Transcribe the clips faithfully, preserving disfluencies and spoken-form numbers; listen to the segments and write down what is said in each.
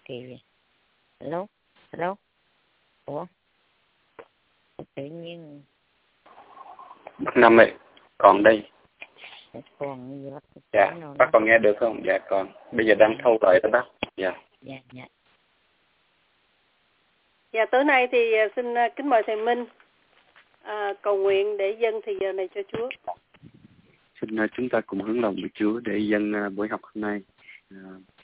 kỳ vậy? Hello, hello. Ủa? Tự nhiên bác Năm ơi, còn đây. còn gì bác? Dạ, bác còn nghe được không? Dạ còn. Bây giờ đang thâu lại đó bác. Dạ. Dạ, dạ. Dạ, tối nay thì xin kính mời thầy Minh à, cầu nguyện để dâng thì giờ này cho Chúa. Xin uh, chúng ta cùng hướng lòng với Chúa để dâng uh, buổi học hôm nay. Uh,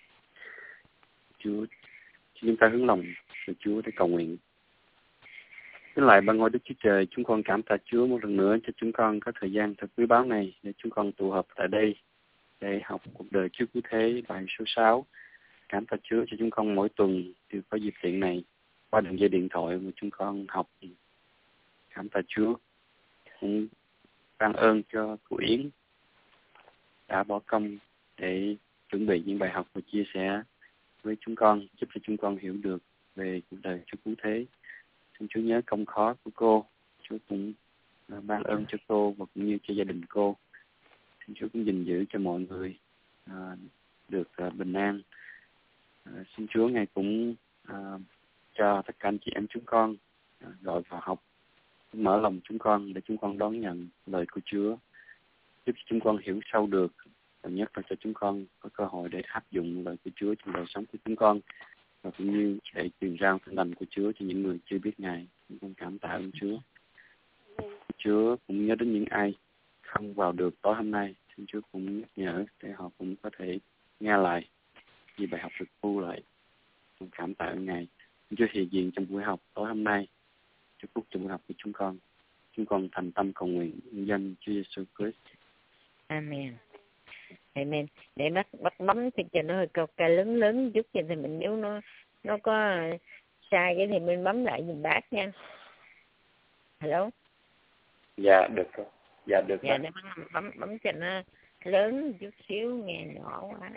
Chúa, chúng ta hướng lòng với Chúa để cầu nguyện. Kính lại ban ngôi Đức Chúa Trời, chúng con cảm tạ Chúa một lần nữa cho chúng con có thời gian thật quý báu này để chúng con tụ họp tại đây để học cuộc đời Chúa Cứu Thế bài số sáu. Cảm tạ Chúa cho chúng con mỗi tuần đều có dịp tiện này qua đường dây điện thoại mà chúng con học. Cảm tạ Chúa. Cũng ban ơn cho cô Yến đã bỏ công để chuẩn bị những bài học và chia sẻ với chúng con, giúp cho chúng con hiểu được về cuộc đời Chúa Cứu Thế. Xin Chúa nhớ công khó của cô. Chúa cũng uh, ban ơn cho cô và cũng như cho gia đình cô. Xin Chúa cũng gìn giữ cho mọi người uh, được uh, bình an. Uh, xin Chúa Ngài cũng uh, cho tất cả anh chị em chúng con uh, gọi vào học, mở lòng chúng con để chúng con đón nhận lời của Chúa, giúp chúng con hiểu sâu được và nhất là cho chúng con có cơ hội để áp dụng lời của Chúa trong đời sống của chúng con và cũng như để truyền rao tin lành của Chúa cho những người chưa biết Ngài. Chúng con cảm tạ ơn Chúa. Chúa cũng nhớ đến những ai không vào được tối hôm nay, xin Chúa cũng nhắc nhở để họ cũng có thể nghe lại vì bài học được thu lại. Con cảm tạ ơn Ngài. Xin Chúa hiện diện trong buổi học tối hôm nay, cho phúc trong buổi học của chúng con. Chúng con thành tâm cầu nguyện nhân danh Chúa Giêsu Christ. Amen. Amen. Để bác bắt bấm thì cho nó hơi cao ca lớn lớn chút cho thì mình, nếu nó nó có sai cái thì mình bấm lại giùm bác nha. Hello. Dạ được rồi. Dạ được. Dạ để bấm bấm bấm cho nó lớn chút xíu, nghe nhỏ quá.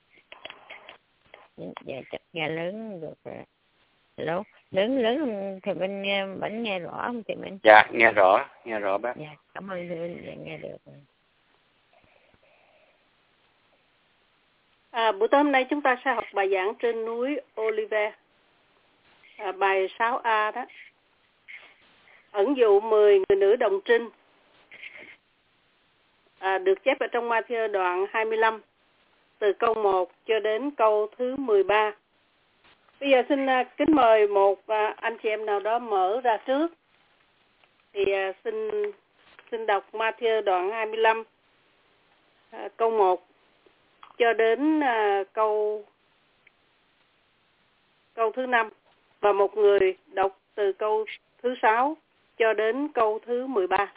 Dạ chắc nghe lớn được rồi. Hello. Lớn lớn không thì mình nghe vẫn nghe rõ không thì mình? Dạ nghe rõ, nghe rõ bác. Dạ cảm ơn thưa, dạ, nghe được rồi. À, buổi tối hôm nay chúng ta sẽ học bài giảng trên núi Olive, à, bài sáu A đó. Ẩn dụ mười người nữ đồng trinh, à, được chép ở trong Ma-thi-ơ đoạn hai mươi lăm, từ câu một cho đến câu thứ mười ba. Bây giờ xin uh, kính mời một uh, anh chị em nào đó mở ra trước. Thì uh, xin xin đọc Ma-thi-ơ đoạn hai mươi lăm, uh, câu một cho đến uh, câu câu thứ năm, và một người đọc từ câu thứ sáu cho đến câu thứ mười ba.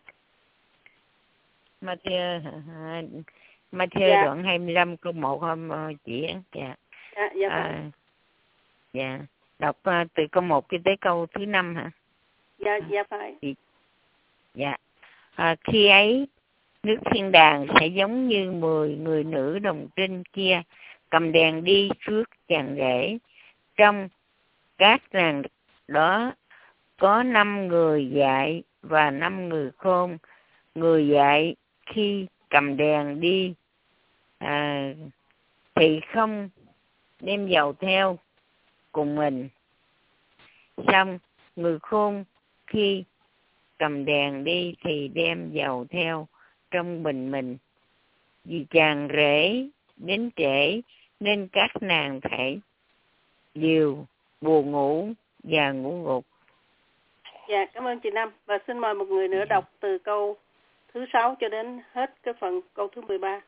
Ma-thi-ơ Ma-thi-ơ dạ. Đoạn hai mươi lăm câu một không chị? Dạ. Dạ, dạ, à, dạ. Đọc uh, từ câu một cho tới câu thứ năm hả? Dạ, dạ phải. Dạ. À, khi ấy nước thiên đàng sẽ giống như mười người nữ đồng trinh kia cầm đèn đi trước chàng rể. Trong các nàng đó có năm người dại và năm người khôn. Người dại khi cầm đèn đi à, thì không đem dầu theo cùng mình. Xong người khôn khi cầm đèn đi thì đem dầu theo trong bình mình. Vì chàng rể đến trễ nên các nàng phải đều buồn ngủ và ngủ gục. Dạ, cảm ơn chị Năm. Và xin mời một người nữa đọc từ câu thứ sáu cho đến hết cái phần câu thứ mười ba.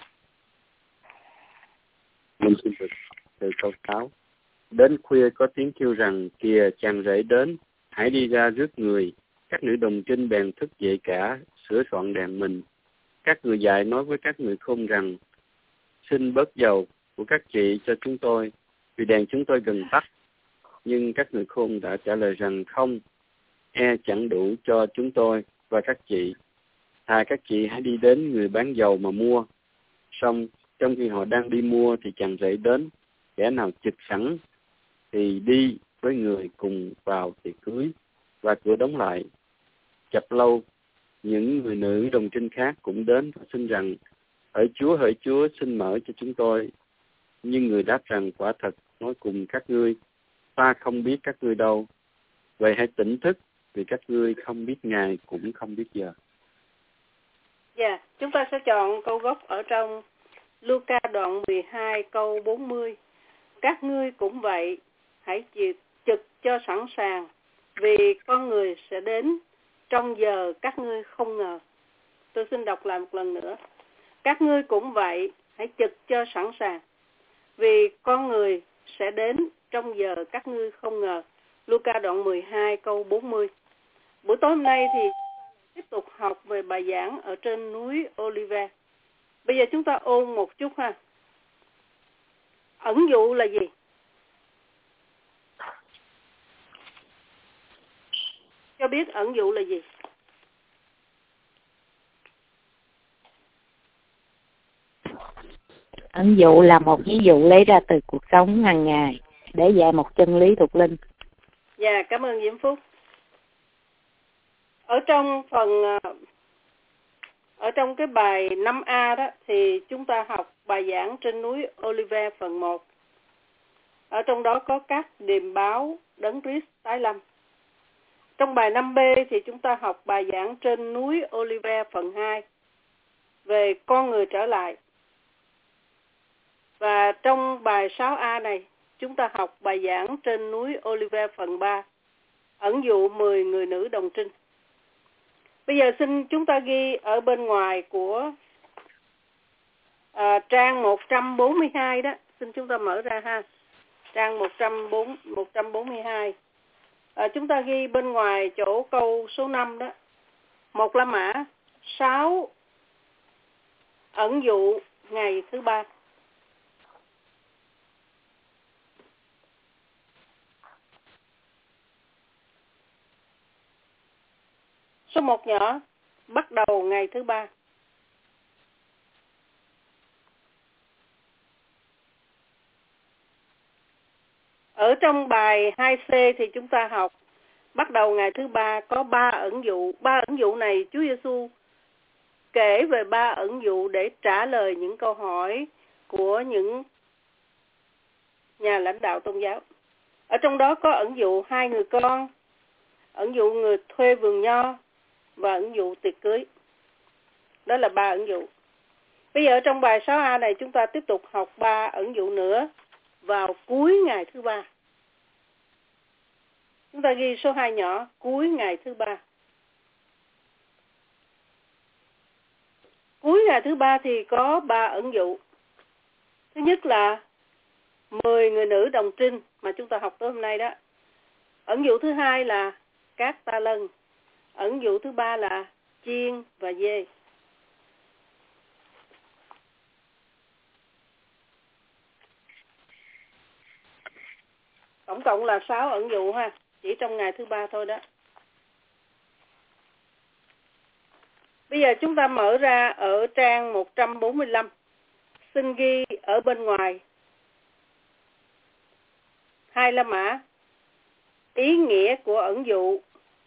Mình xin được từ câu sáu. Đến khuya có tiếng kêu rằng, kìa chàng rể đến, hãy đi ra rước người. Các nữ đồng trinh bèn thức dậy cả, sửa soạn đèn mình. Các người dạy nói với các người khôn rằng, xin bớt dầu của các chị cho chúng tôi, vì đèn chúng tôi gần tắt. Nhưng các người khôn đã trả lời rằng, không, e chẳng đủ cho chúng tôi và các chị. Thà các chị hãy đi đến người bán dầu mà mua. Xong, trong khi họ đang đi mua thì chàng rể đến, kẻ nào chực sẵn thì đi với người cùng vào tiệc cưới, và cửa đóng lại. Chập lâu, những người nữ đồng trinh khác cũng đến và xin rằng, hỡi Chúa, hỡi Chúa, xin mở cho chúng tôi. Nhưng người đáp rằng, quả thật nói cùng các ngươi, ta không biết các ngươi đâu. Vậy hãy tỉnh thức, vì các ngươi không biết ngày cũng không biết giờ. Dạ, yeah, chúng ta sẽ chọn câu gốc ở trong Luca đoạn mười hai câu bốn mươi. Các ngươi cũng vậy, hãy trực cho sẵn sàng, vì con người sẽ đến trong giờ các ngươi không ngờ. Tôi xin đọc lại một lần nữa. Các ngươi cũng vậy, hãy trực cho sẵn sàng, vì con người sẽ đến trong giờ các ngươi không ngờ. Luca đoạn mười hai câu bốn mươi. Buổi tối hôm nay thì tiếp tục học về bài giảng ở trên núi Olive. Bây giờ chúng ta ôn một chút ha. Ẩn dụ là gì? Cho biết ẩn dụ là gì? Ẩn dụ là một ví dụ lấy ra từ cuộc sống hàng ngày để dạy một chân lý thuộc linh. Dạ, cảm ơn Diễm Phúc. Ở trong phần ở trong cái bài năm A đó thì chúng ta học bài giảng trên núi Olive phần một. Ở trong đó có các điềm báo Đấng Christ tái lâm. Trong bài năm B thì chúng ta học bài giảng trên núi Olive phần hai về con người trở lại. Và trong bài sáu A này chúng ta học bài giảng trên núi Olive phần ba, ẩn dụ mười người nữ đồng trinh. Bây giờ xin chúng ta ghi ở bên ngoài của à, trang một trăm bốn mươi hai đó. Xin chúng ta mở ra ha. Trang một trăm bốn mươi hai. À, chúng ta ghi bên ngoài chỗ câu số năm đó. Một La Mã, sáu ẩn dụ ngày thứ ba. Số một nhỏ, bắt đầu ngày thứ ba. Ở trong bài hai C thì chúng ta học bắt đầu ngày thứ ba có ba ẩn dụ. Ba ẩn dụ này Chúa Giêsu kể về ba ẩn dụ để trả lời những câu hỏi của những nhà lãnh đạo tôn giáo. Ở trong đó có ẩn dụ hai người con, ẩn dụ người thuê vườn nho và ẩn dụ tiệc cưới. Đó là ba ẩn dụ. Bây giờ trong bài sáu A này chúng ta tiếp tục học ba ẩn dụ nữa vào cuối ngày thứ ba. Chúng ta ghi số hai nhỏ, cuối ngày thứ ba. Cuối ngày thứ ba thì có ba ẩn dụ. Thứ nhất là mười người nữ đồng trinh mà chúng ta học tối hôm nay đó. Ẩn dụ thứ hai là các ta lân. Ẩn dụ thứ ba là chiên và dê. Tổng cộng là sáu ẩn dụ ha, chỉ trong ngày thứ ba thôi đó. Bây giờ chúng ta mở ra ở trang một trăm bốn mươi lăm. Xin ghi ở bên ngoài hai La Mã, ý nghĩa của ẩn dụ.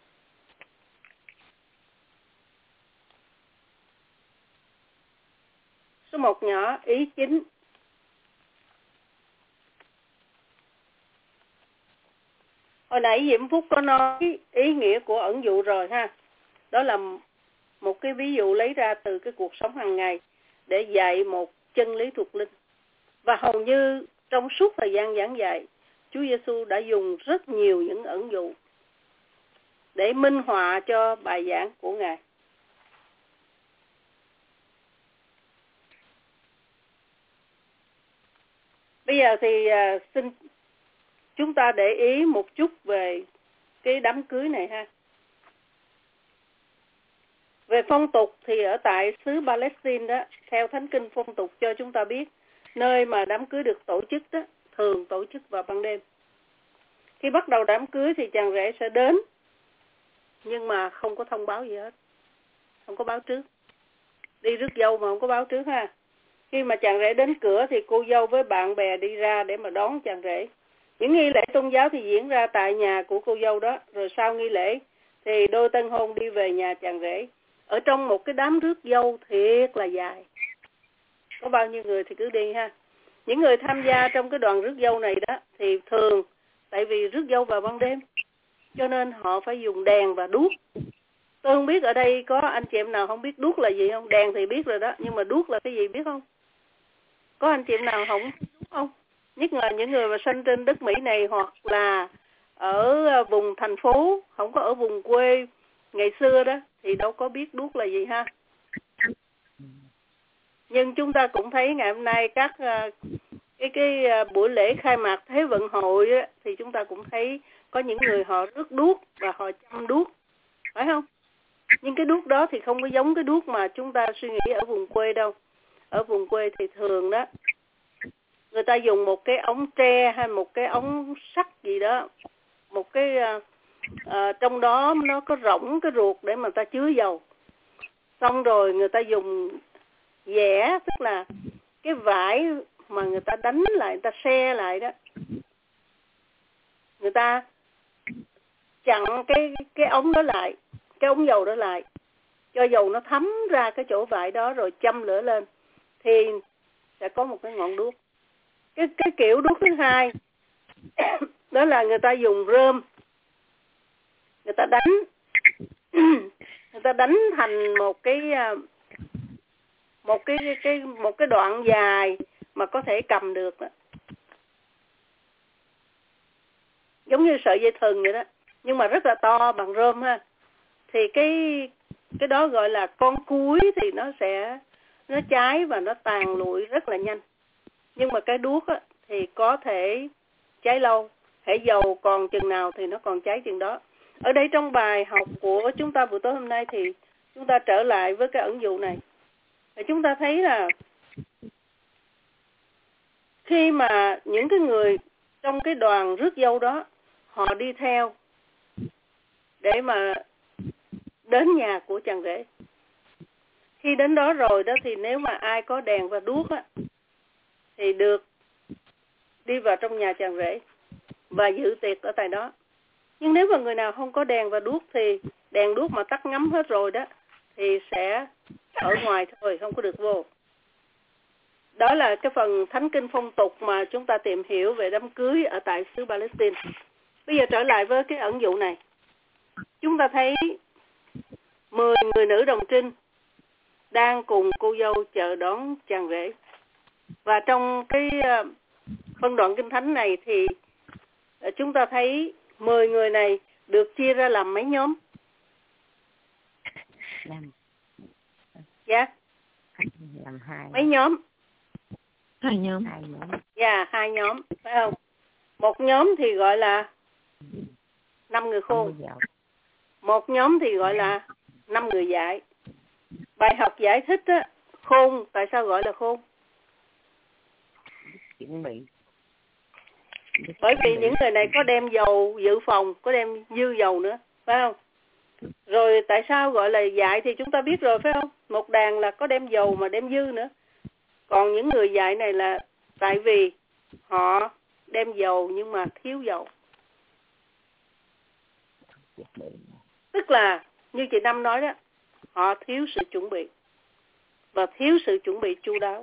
Số một nhỏ, ý chính. Hồi nãy Diễm Phúc có nói ý nghĩa của ẩn dụ rồi ha. Đó là một cái ví dụ lấy ra từ cái cuộc sống hàng ngày để dạy một chân lý thuộc linh. Và hầu như trong suốt thời gian giảng dạy, Chúa Giêsu đã dùng rất nhiều những ẩn dụ để minh họa cho bài giảng của Ngài. Bây giờ thì uh, xin chúng ta để ý một chút về cái đám cưới này ha. Về phong tục thì ở tại xứ Palestine đó, theo Thánh Kinh phong tục cho chúng ta biết, nơi mà đám cưới được tổ chức đó, thường tổ chức vào ban đêm. Khi bắt đầu đám cưới thì chàng rể sẽ đến, nhưng mà không có thông báo gì hết, không có báo trước. Đi rước dâu mà không có báo trước ha. Khi mà chàng rể đến cửa thì cô dâu với bạn bè đi ra để mà đón chàng rể. Những nghi lễ tôn giáo thì diễn ra tại nhà của cô dâu đó, rồi sau nghi lễ thì đôi tân hôn đi về nhà chàng rể. Ở trong một cái đám rước dâu thiệt là dài. Có bao nhiêu người thì cứ đi ha. những người tham gia trong cái đoàn rước dâu này đó thì thường tại vì rước dâu vào ban đêm cho nên họ phải dùng đèn và đuốc. Tôi không biết ở đây có anh chị em nào không biết đuốc là gì không? Đèn thì biết rồi đó, nhưng mà đuốc là cái gì biết không? Có anh chị em nào không biết đuốc không? Nhất là những người mà sinh trên đất Mỹ này hoặc là ở vùng thành phố, không có ở vùng quê ngày xưa đó thì đâu có biết đuốc là gì ha. Nhưng chúng ta cũng thấy ngày hôm nay các cái cái buổi lễ khai mạc Thế vận hội á, thì chúng ta cũng thấy có những người họ rước đuốc và họ chăm đuốc, phải không? Nhưng cái đuốc đó thì không có giống cái đuốc mà chúng ta suy nghĩ ở vùng quê đâu. Ở vùng quê thì thường đó người ta dùng một cái ống tre hay một cái ống sắt gì đó, một cái uh, uh, trong đó nó có rỗng cái ruột để mà người ta chứa dầu. Xong rồi người ta dùng dẻ, tức là cái vải mà người ta đánh lại, người ta xe lại đó, người ta chặn cái cái ống đó lại, cái ống dầu đó lại, cho dầu nó thấm ra cái chỗ vải đó rồi châm lửa lên thì sẽ có một cái ngọn đuốc. Cái cái kiểu đuốc thứ hai đó là người ta dùng rơm, người ta đánh người ta đánh thành một cái một cái cái một cái đoạn dài mà có thể cầm được đó. Giống như sợi dây thừng vậy đó, nhưng mà rất là to bằng rơm ha. Thì cái cái đó gọi là con cuối thì nó sẽ nó cháy và nó tàn lụi rất là nhanh. Nhưng mà cái đuốc á, thì có thể cháy lâu, hễ dầu còn chừng nào thì nó còn cháy chừng đó. Ở đây trong bài học của chúng ta buổi tối hôm nay thì chúng ta trở lại với cái ẩn dụ này. Thì chúng ta thấy là khi mà những cái người trong cái đoàn rước dâu đó họ đi theo để mà đến nhà của chàng rể. Khi đến đó rồi đó thì nếu mà ai có đèn và đuốc á thì được đi vào trong nhà chàng rể và dự tiệc ở tại đó. Nhưng nếu mà người nào không có đèn và đuốc thì đèn đuốc mà tắt ngấm hết rồi đó thì sẽ ở ngoài thôi, không có được vô. Đó là cái phần thánh kinh phong tục mà chúng ta tìm hiểu về đám cưới ở tại xứ Palestine. Bây giờ trở lại với cái ẩn dụ này. Chúng ta thấy mười người nữ đồng trinh đang cùng cô dâu chờ đón chàng rể. Và trong cái phân đoạn kinh thánh này thì chúng ta thấy mười người này được chia ra làm mấy nhóm? Làm. Dạ. Làm hai. Mấy nhóm? Hai nhóm. Hai nhóm. Dạ, hai nhóm, phải không? Một nhóm thì gọi là năm người khôn. Một nhóm thì gọi là năm người dại. Bài học giải thích á, khôn, tại sao gọi là khôn? Chuẩn bị. Bởi vì những người này có đem dầu dự phòng, có đem dư dầu nữa, phải không? Rồi tại sao gọi là dại thì chúng ta biết rồi, phải không? Một đàn là có đem dầu mà đem dư nữa. Còn những người dại này là tại vì họ đem dầu nhưng mà thiếu dầu. Tức là như chị Năm nói đó, họ thiếu sự chuẩn bị và thiếu sự chuẩn bị chu đáo.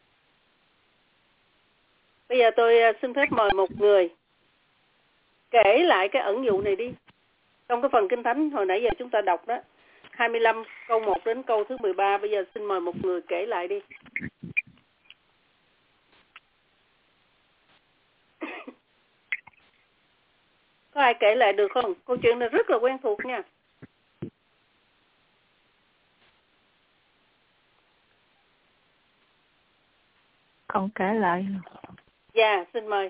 Bây giờ tôi xin phép mời một người kể lại cái ẩn dụ này đi. Trong cái phần Kinh Thánh hồi nãy giờ chúng ta đọc đó, hai mươi lăm câu một đến câu thứ mười ba, bây giờ xin mời một người kể lại đi. Có ai kể lại được không? Câu chuyện này rất là quen thuộc nha. Con kể lại. Dạ, xin mời.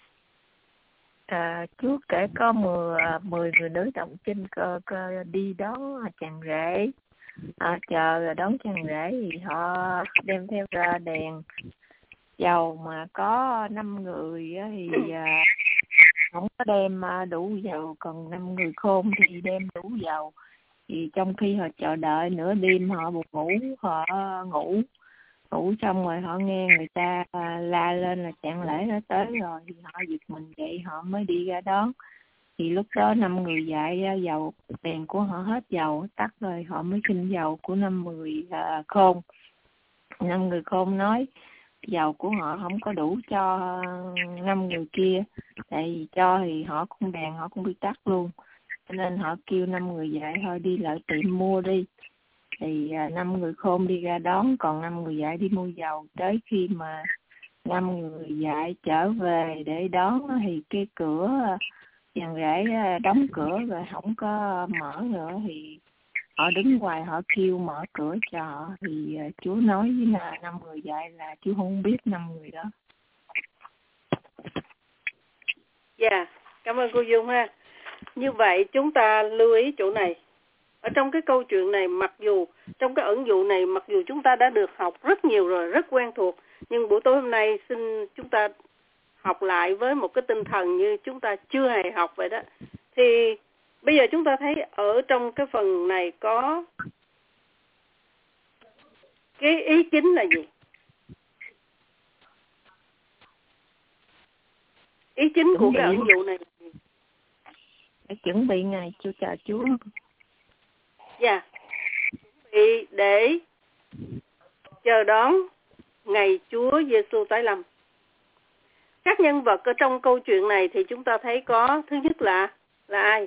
À, trước kể có mười, mười người nữ đồng trinh cơ, cơ đi đón chàng rể, à, chờ đón chàng rể thì họ đem theo ra đèn dầu, mà có năm người thì à, không có đem đủ dầu, còn năm người khôn thì đem đủ dầu. Thì trong khi họ chờ đợi nửa đêm họ buồn ngủ, họ ngủ ngủ xong rồi họ nghe người ta la lên là chàng lễ đã tới rồi, thì họ giật mình dậy, họ mới đi ra đón. Thì lúc đó năm người dạy dầu đèn của họ hết dầu, tắt rồi, họ mới xin dầu của năm người uh, khôn. Năm người khôn nói dầu của họ không có đủ cho năm người kia. Tại vì cho thì họ cũng đèn, họ cũng bị tắt luôn. Cho nên họ kêu năm người dạy thôi đi lại tiệm mua đi. Thì năm người khôn đi ra đón, còn năm người dạy đi mua dầu. Tới khi mà năm người dạy trở về để đón thì cái cửa chàng rể đóng cửa rồi không có mở nữa, thì họ đứng ngoài họ kêu mở cửa cho họ. Thì Chúa nói với là năm người dạy là Chúa không biết năm người đó. Dạ, yeah, cảm ơn cô Dung ha. Như vậy chúng ta lưu ý chỗ này. Ở trong cái câu chuyện này, mặc dù trong cái ẩn dụ này, mặc dù chúng ta đã được học rất nhiều rồi, rất quen thuộc, nhưng buổi tối hôm nay xin chúng ta học lại với một cái tinh thần như chúng ta chưa hề học vậy đó. Thì bây giờ chúng ta thấy ở trong cái phần này có cái ý chính là gì? Ý chính của cái ẩn dụ này là gì? Để chuẩn bị ngày Chúa chờ Chúa. Dạ, yeah. Chuẩn bị để chờ đón ngày Chúa Giêsu tái lâm. Các nhân vật ở trong câu chuyện này thì chúng ta thấy có, thứ nhất là là ai?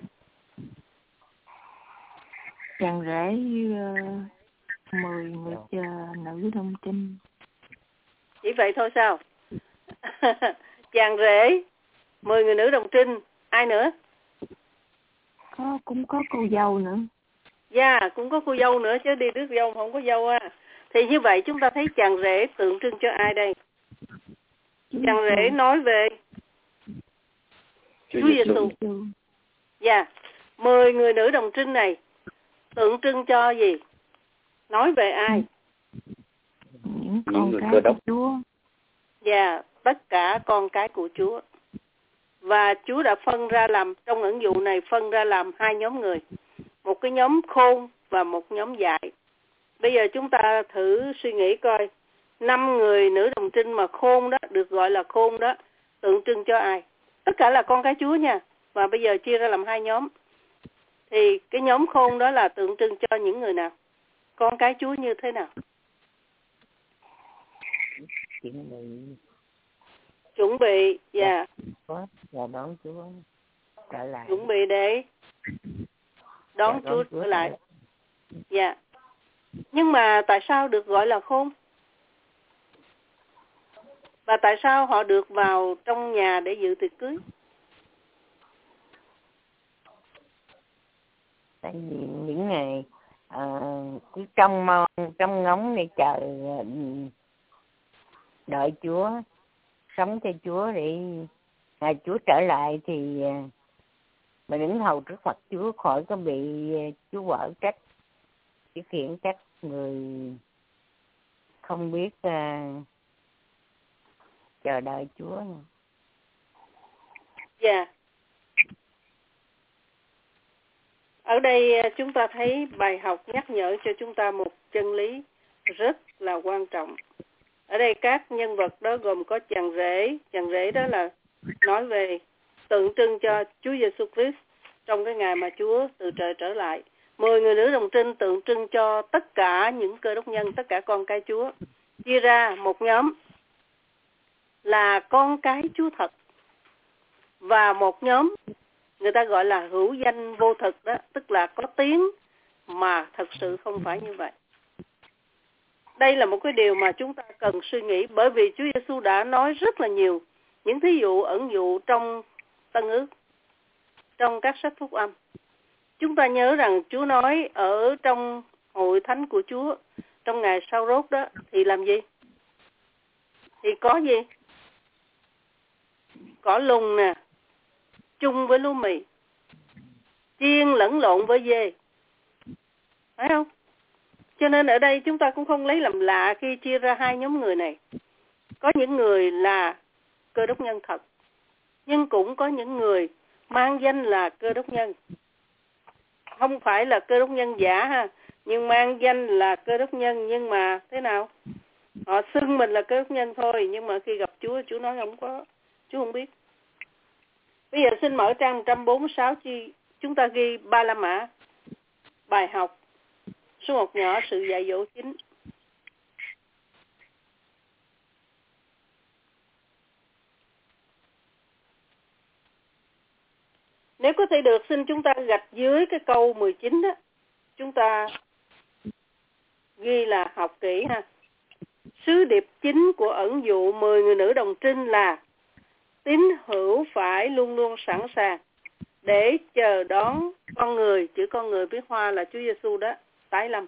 Chàng rể uh, mười người chờ nữ đồng trinh. Chỉ vậy thôi sao? Chàng rể, mười người nữ đồng trinh, ai nữa? Có, cũng có cô dâu nữa. Dạ, yeah, cũng có cô dâu nữa chứ đi rước dâu không có dâu à. Thì như vậy chúng ta thấy chàng rể tượng trưng cho ai đây? Chàng rể nói về Chúa Giêsu. Dạ, mười người nữ đồng trinh này tượng trưng cho gì? Nói về ai? Những con cái của Chúa. Dạ, tất cả con cái của Chúa. Và Chúa đã phân ra làm, trong ẩn dụ này phân ra làm hai nhóm người. Một cái nhóm khôn và một nhóm dại. Bây giờ chúng ta thử suy nghĩ coi, năm người nữ đồng trinh mà khôn đó, được gọi là khôn đó, tượng trưng cho ai? Tất cả là con cái Chúa nha. Và bây giờ chia ra làm hai nhóm. Thì cái nhóm khôn đó là tượng trưng cho những người nào? Con cái Chúa như thế nào? Chuẩn bị. Chuẩn bị, dạ. Yeah. Và đón Chúa trở lại. Chuẩn bị để đón dạ, Chúa Chúa trở lại. Dạ. Yeah. Nhưng mà tại sao được gọi là khôn? Và tại sao họ được vào trong nhà để dự tiệc cưới? Tại vì những ngày uh, cứ trong mong, trong ngóng để chờ đợi Chúa, sống cho Chúa để ngày Chúa trở lại thì uh, mà đứng hầu trước mặt Chúa khỏi có bị Chúa vợ trách, cái khiển trách người không biết uh, chờ đợi Chúa. Dạ. Yeah. Ở đây chúng ta thấy bài học nhắc nhở cho chúng ta một chân lý rất là quan trọng. Ở đây các nhân vật đó gồm có chàng rể. Chàng rể đó là nói về tượng trưng cho Chúa Giêsu Christ trong cái ngày mà Chúa từ trời trở lại. Mười người nữ đồng trinh tượng trưng cho tất cả những cơ đốc nhân, tất cả con cái Chúa. Chia ra một nhóm là con cái Chúa thật. Và một nhóm người ta gọi là hữu danh vô thực đó, tức là có tiếng mà thật sự không phải như vậy. Đây là một cái điều mà chúng ta cần suy nghĩ, bởi vì Chúa Giêsu đã nói rất là nhiều những thí dụ ẩn dụ trong Tân Ước, trong các sách phúc âm. Chúng ta nhớ rằng Chúa nói ở trong hội thánh của Chúa trong ngày sau rốt đó thì làm gì? Thì có gì? Có lùng nè, chung với lúa mì, chiên lẫn lộn với dê. Phải không? Cho nên ở đây chúng ta cũng không lấy làm lạ khi chia ra hai nhóm người này. Có những người là cơ đốc nhân thật, nhưng cũng có những người mang danh là cơ đốc nhân. Không phải là cơ đốc nhân giả ha, nhưng mang danh là cơ đốc nhân, nhưng mà thế nào? Họ xưng mình là cơ đốc nhân thôi, nhưng mà khi gặp Chúa, Chúa nói không có, Chúa không biết. Bây giờ xin mở trang một trăm bốn mươi sáu, chi chúng ta ghi Ba La Mã, bài học số một nhỏ, sự dạy dỗ chính. Nếu có thể được, xin chúng ta gạch dưới cái câu mười chín đó. Chúng ta ghi là học kỹ ha. Sứ điệp chính của ẩn dụ mười người nữ đồng trinh là tín hữu phải luôn luôn sẵn sàng để chờ đón con người, chữ con người viết hoa là Chúa Giêsu đó, tái lâm.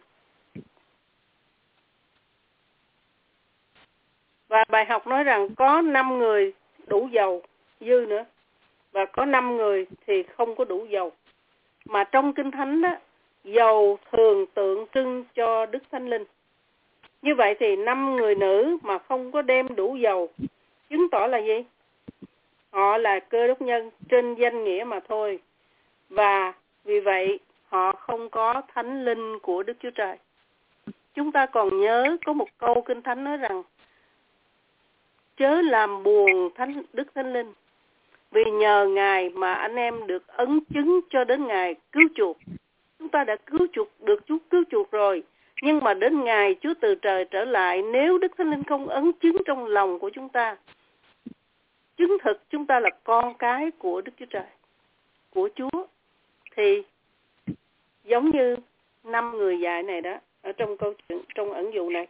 Và bài học nói rằng có năm người đủ dầu dư nữa, và có năm người thì không có đủ dầu. Mà trong Kinh Thánh đó, dầu thường tượng trưng cho Đức Thánh Linh. Như vậy thì năm người nữ mà không có đem đủ dầu, chứng tỏ là gì? Họ là cơ đốc nhân trên danh nghĩa mà thôi. Và vì vậy họ không có Thánh Linh của Đức Chúa Trời. Chúng ta còn nhớ có một câu Kinh Thánh nói rằng chớ làm buồn Thánh Đức Thánh Linh, vì nhờ Ngài mà anh em được ấn chứng cho đến ngày cứu chuộc. Chúng ta đã cứu chuộc, được Chúa cứu chuộc rồi. Nhưng mà đến ngày Chúa từ trời trở lại, nếu Đức Thánh Linh không ấn chứng trong lòng của chúng ta, chứng thực chúng ta là con cái của Đức Chúa Trời, của Chúa, thì giống như năm người dạy này đó, ở trong câu chuyện, trong ẩn dụ này.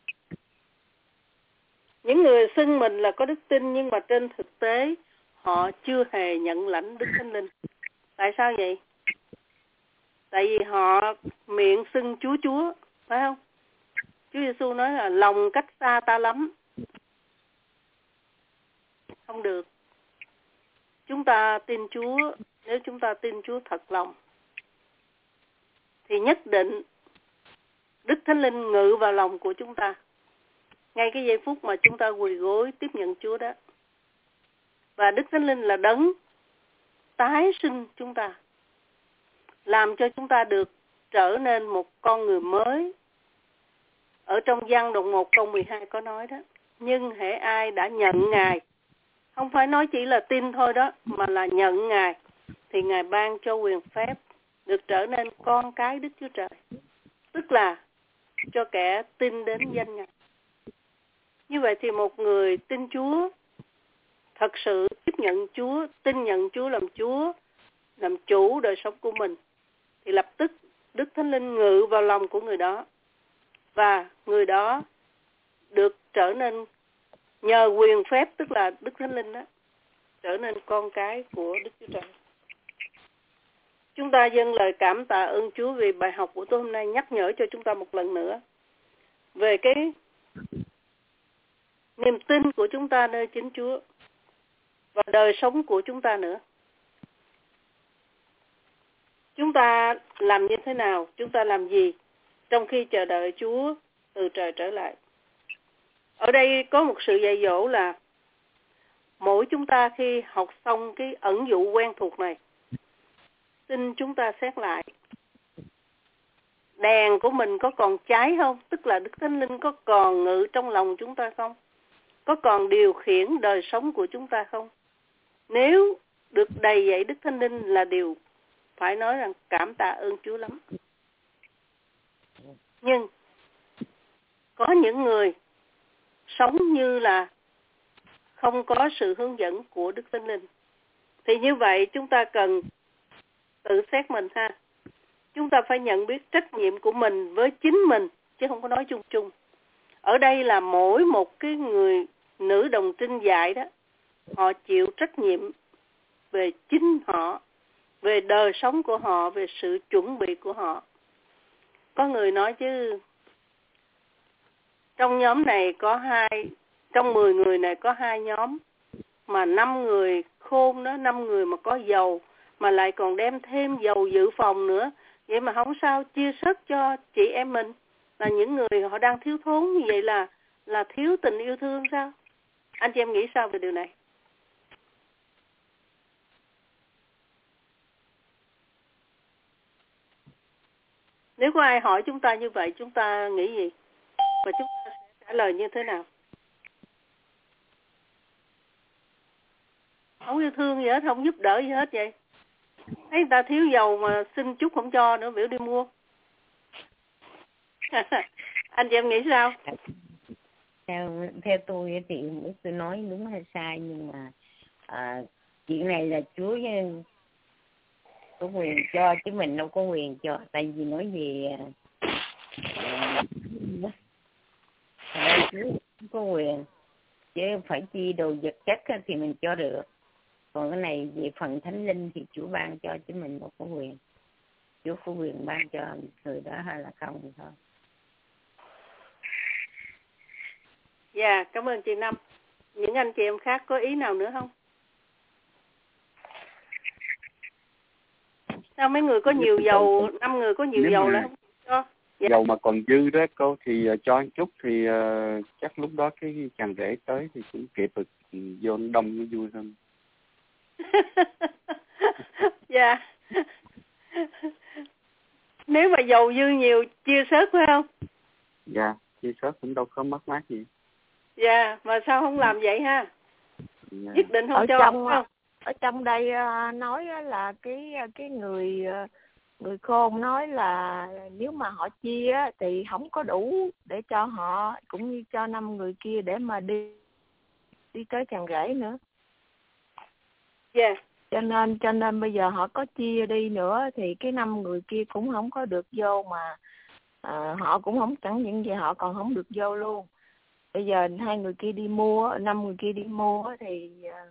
Những người xưng mình là có đức tin, nhưng mà trên thực tế họ chưa hề nhận lãnh Đức Thánh Linh. Tại sao vậy? Tại vì họ miệng xưng Chúa Chúa, phải không? Chúa Giêsu nói là lòng cách xa ta lắm. Không được. Chúng ta tin Chúa, nếu chúng ta tin Chúa thật lòng, thì nhất định Đức Thánh Linh ngự vào lòng của chúng ta. Ngay cái giây phút mà chúng ta quỳ gối tiếp nhận Chúa đó. Và Đức Thánh Linh là đấng tái sinh chúng ta, làm cho chúng ta được trở nên một con người mới. Ở trong Giăng đoạn một câu mười hai có nói đó. Nhưng hễ ai đã nhận Ngài, không phải nói chỉ là tin thôi đó, mà là nhận Ngài, thì Ngài ban cho quyền phép được trở nên con cái Đức Chúa Trời. Tức là cho kẻ tin đến danh Ngài. Như vậy thì một người tin Chúa, thật sự tiếp nhận Chúa, tin nhận Chúa làm Chúa, làm chủ đời sống của mình, thì lập tức Đức Thánh Linh ngự vào lòng của người đó. Và người đó được trở nên, nhờ quyền phép, tức là Đức Thánh Linh đó, trở nên con cái của Đức Chúa Trời. Chúng ta dâng lời cảm tạ ơn Chúa vì bài học của tôi hôm nay nhắc nhở cho chúng ta một lần nữa về cái niềm tin của chúng ta nơi chính Chúa và đời sống của chúng ta nữa. Chúng ta làm như thế nào? Chúng ta làm gì trong khi chờ đợi Chúa từ trời trở lại? Ở đây có một sự dạy dỗ là mỗi chúng ta khi học xong cái ẩn dụ quen thuộc này, xin chúng ta xét lại. Đèn của mình có còn cháy không? Tức là Đức Thánh Linh có còn ngự trong lòng chúng ta không? Có còn điều khiển đời sống của chúng ta không? Nếu được đầy dẫy Đức Thánh Linh là điều phải nói rằng cảm tạ ơn Chúa lắm. Nhưng có những người sống như là không có sự hướng dẫn của Đức Thánh Linh. Thì như vậy chúng ta cần tự xét mình ha. Chúng ta phải nhận biết trách nhiệm của mình với chính mình, chứ không có nói chung chung. Ở đây là mỗi một cái người nữ đồng trinh dạy đó, họ chịu trách nhiệm về chính họ, về đời sống của họ, về sự chuẩn bị của họ. Có người nói chứ, trong nhóm này có hai, trong mười người này có hai nhóm, mà năm người khôn đó, năm người mà có dầu, mà lại còn đem thêm dầu dự phòng nữa. Vậy mà không sao chia sớt cho chị em mình, là những người họ đang thiếu thốn như vậy là là thiếu tình yêu thương sao? Anh chị em nghĩ sao về điều này? Nếu có ai hỏi chúng ta như vậy, chúng ta nghĩ gì? Và chúng ta sẽ trả lời như thế nào? Không yêu thương gì hết, không giúp đỡ gì hết vậy. Thấy người ta thiếu dầu mà xin chút không cho nữa, biểu đi mua. Anh chị em nghĩ sao? Theo, theo tôi thì tôi nói đúng hay sai, nhưng mà à, chuyện này là Chúa có quyền cho chứ mình đâu có quyền cho, tại vì nói về uh, Chúa không có quyền, chứ phải chi đồ vật chất thì mình cho được, còn cái này về phần thánh linh thì Chúa ban cho chứ mình đâu có quyền. Chúa có quyền ban cho người đó hay là không thôi. Dạ, cảm ơn chị Năm. Những anh chị em khác có ý nào nữa không? Sao mấy người có nhiều dầu, năm người có nhiều nếu dầu mà, là không cho? Dạ. Dầu mà còn dư đó cô thì uh, cho một chút thì uh, chắc lúc đó cái chàng rể tới thì cũng kịp được, vô đông nó vui hơn. Dạ. Nếu mà dầu dư nhiều chia sớt phải không? Dạ, chia sớt cũng đâu có mất mát gì. Dạ, mà sao không làm vậy ha? Dạ. Nhất định không ở cho trong không? ở trong đây nói là cái cái người người khôn nói là nếu mà họ chia thì không có đủ để cho họ, cũng như cho năm người kia để mà đi đi tới chàng rể nữa. Dạ. Yeah. Cho nên cho nên bây giờ họ có chia đi nữa thì cái năm người kia cũng không có được vô, mà à, họ cũng không, chẳng những gì họ còn không được vô luôn. Bây giờ hai người kia đi mua, năm người kia đi mua thì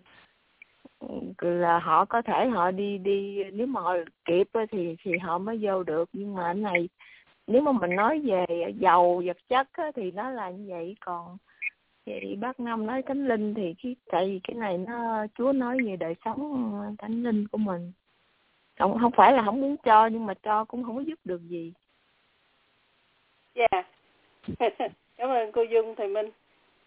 là họ có thể họ đi đi nếu mà họ kịp thì thì họ mới vô được. Nhưng mà cái này nếu mà mình nói về giàu vật chất thì nó là như vậy. Còn vậy bác Năm nói thánh linh thì cái tại vì cái này nó Chúa nói về đời sống thánh linh của mình, không không phải là không muốn cho, nhưng mà cho cũng không có giúp được gì. Dạ. Yeah. Cảm ơn cô Dung, thầy Minh.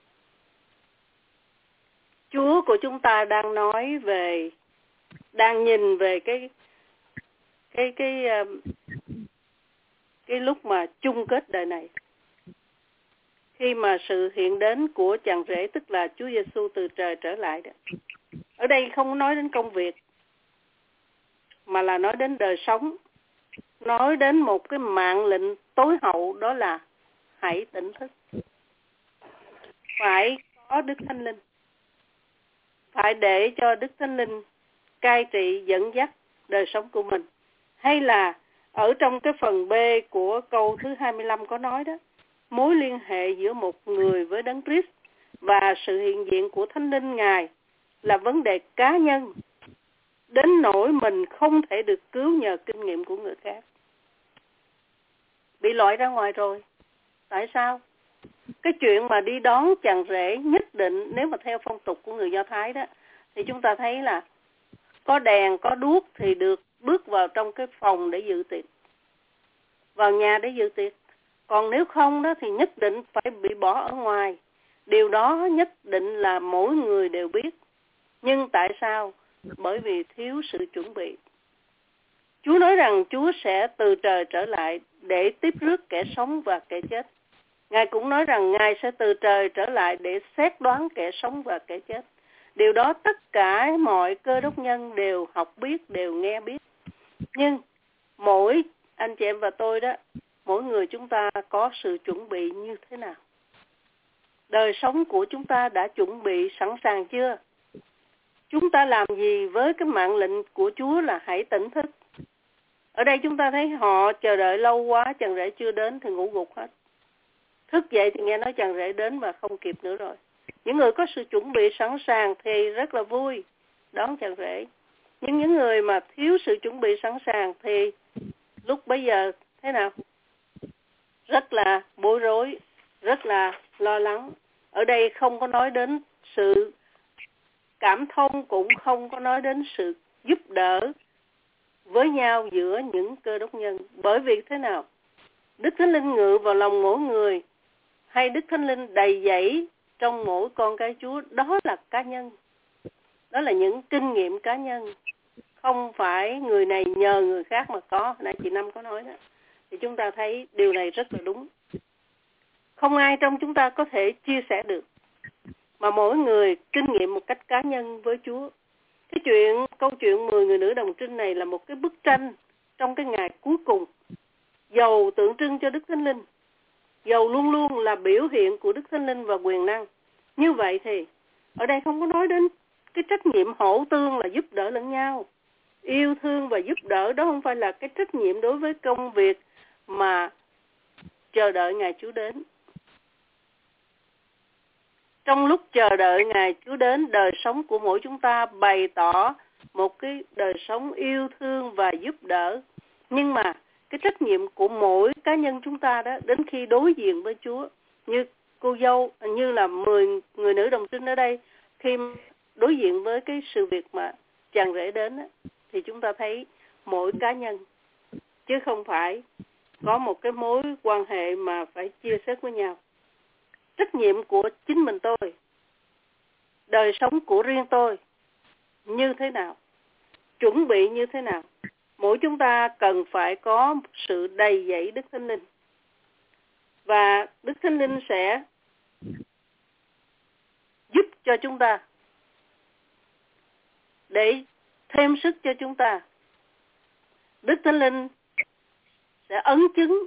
Chúa của chúng ta đang nói về, đang nhìn về cái cái cái cái lúc mà chung kết đời này, khi mà sự hiện đến của chàng rể, tức là Chúa Giêsu từ trời trở lại đó. Ở đây không nói đến công việc, mà là nói đến đời sống, nói đến một cái mạng lệnh tối hậu, đó là hãy tỉnh thức, phải có Đức Thánh Linh, phải để cho Đức Thánh Linh cai trị dẫn dắt đời sống của mình. Hay là ở trong cái phần B của câu thứ hai mươi lăm có nói đó, mối liên hệ giữa một người với Đấng Christ và sự hiện diện của Thánh Linh Ngài là vấn đề cá nhân, đến nỗi mình không thể được cứu nhờ kinh nghiệm của người khác. Bị loại ra ngoài rồi. Tại sao? Cái chuyện mà đi đón chàng rể nhất định, nếu mà theo phong tục của người Do Thái đó, thì chúng ta thấy là có đèn, có đuốc thì được bước vào trong cái phòng để dự tiệc, vào nhà để dự tiệc. Còn nếu không đó thì nhất định phải bị bỏ ở ngoài. Điều đó nhất định là mỗi người đều biết. Nhưng tại sao? Bởi vì thiếu sự chuẩn bị. Chúa nói rằng Chúa sẽ từ trời trở lại để tiếp rước kẻ sống và kẻ chết. Ngài cũng nói rằng Ngài sẽ từ trời trở lại để xét đoán kẻ sống và kẻ chết. Điều đó tất cả mọi cơ đốc nhân đều học biết, đều nghe biết. Nhưng mỗi anh chị em và tôi đó, mỗi người chúng ta có sự chuẩn bị như thế nào? Đời sống của chúng ta đã chuẩn bị sẵn sàng chưa? Chúng ta làm gì với cái mạng lệnh của Chúa là hãy tỉnh thức? Ở đây chúng ta thấy họ chờ đợi lâu quá, chàng rể chưa đến thì ngủ gục hết. Thức dậy thì nghe nói chàng rể đến mà không kịp nữa rồi. Những người có sự chuẩn bị sẵn sàng thì rất là vui đón chàng rể. Nhưng những người mà thiếu sự chuẩn bị sẵn sàng thì lúc bấy giờ thế nào? Rất là bối rối, rất là lo lắng. Ở đây không có nói đến sự cảm thông, cũng không có nói đến sự giúp đỡ với nhau giữa những cơ đốc nhân. Bởi vì thế nào? Đức Thánh Linh ngự vào lòng mỗi người, hay Đức Thánh Linh đầy dẫy trong mỗi con cái Chúa, đó là cá nhân. Đó là những kinh nghiệm cá nhân. Không phải người này nhờ người khác mà có. Nãy chị Năm có nói đó. Thì chúng ta thấy điều này rất là đúng. Không ai trong chúng ta có thể chia sẻ được, mà mỗi người kinh nghiệm một cách cá nhân với Chúa. Cái chuyện, câu chuyện mười người nữ đồng trinh này là một cái bức tranh trong cái ngày cuối cùng. Dầu tượng trưng cho Đức Thánh Linh, dầu luôn luôn là biểu hiện của Đức Thánh Linh và quyền năng. Như vậy thì ở đây không có nói đến cái trách nhiệm hỗ tương là giúp đỡ lẫn nhau. yêu thương và giúp đỡ. Đó không phải là cái trách nhiệm đối với công việc mà chờ đợi Ngài Chúa đến. Trong lúc chờ đợi Ngài Chúa đến, đời sống của mỗi chúng ta bày tỏ một cái đời sống yêu thương và giúp đỡ. Nhưng mà cái trách nhiệm của mỗi cá nhân chúng ta đó, đến khi đối diện với Chúa, như cô dâu, như là mười người nữ đồng trinh ở đây, khi đối diện với cái sự việc mà chàng rể đến đó, thì chúng ta thấy mỗi cá nhân, chứ không phải có một cái mối quan hệ mà phải chia sẻ với nhau. Trách nhiệm của chính mình tôi, đời sống của riêng tôi như thế nào, chuẩn bị như thế nào. Mỗi chúng ta cần phải có sự đầy dẫy Đức Thánh Linh. Và Đức Thánh Linh sẽ giúp cho chúng ta, để thêm sức cho chúng ta. Đức Thánh Linh sẽ ấn chứng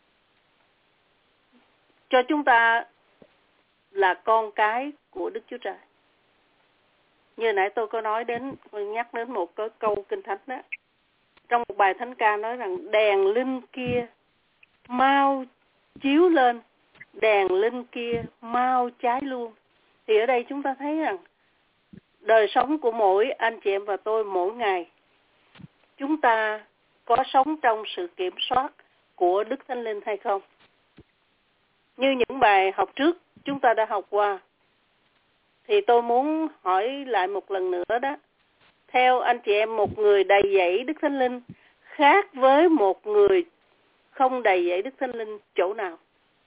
cho chúng ta là con cái của Đức Chúa Trời. Như nãy tôi có nói đến, tôi nhắc đến một cái câu Kinh Thánh đó. Trong một bài thánh ca nói rằng đèn linh kia mau chiếu lên, đèn linh kia mau cháy luôn. Thì ở đây chúng ta thấy rằng đời sống của mỗi anh chị em và tôi mỗi ngày, chúng ta có sống trong sự kiểm soát của Đức Thánh Linh hay không? Như những bài học trước chúng ta đã học qua, thì tôi muốn hỏi lại một lần nữa đó. Theo anh chị em, một người đầy dẫy Đức Thánh Linh khác với một người không đầy dẫy Đức Thánh Linh chỗ nào?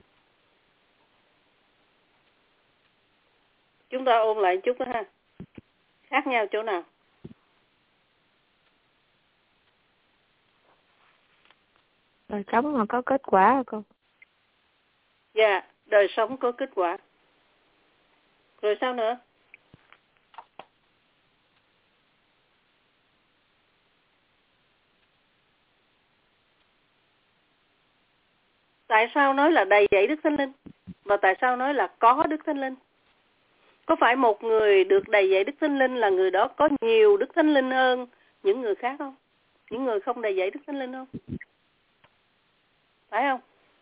Chúng ta ôn lại chút đó ha. Khác nhau chỗ nào? Đời sống mà có kết quả hả cô? Dạ, yeah, đời sống có kết quả. Rồi sao nữa? Tại sao nói là đầy dẫy Đức Thánh Linh? Và tại sao nói là có Đức Thánh Linh? Có phải một người được đầy dẫy Đức Thánh Linh là người đó có nhiều Đức Thánh Linh hơn những người khác không? Những người không đầy dẫy Đức Thánh Linh không? Phải không?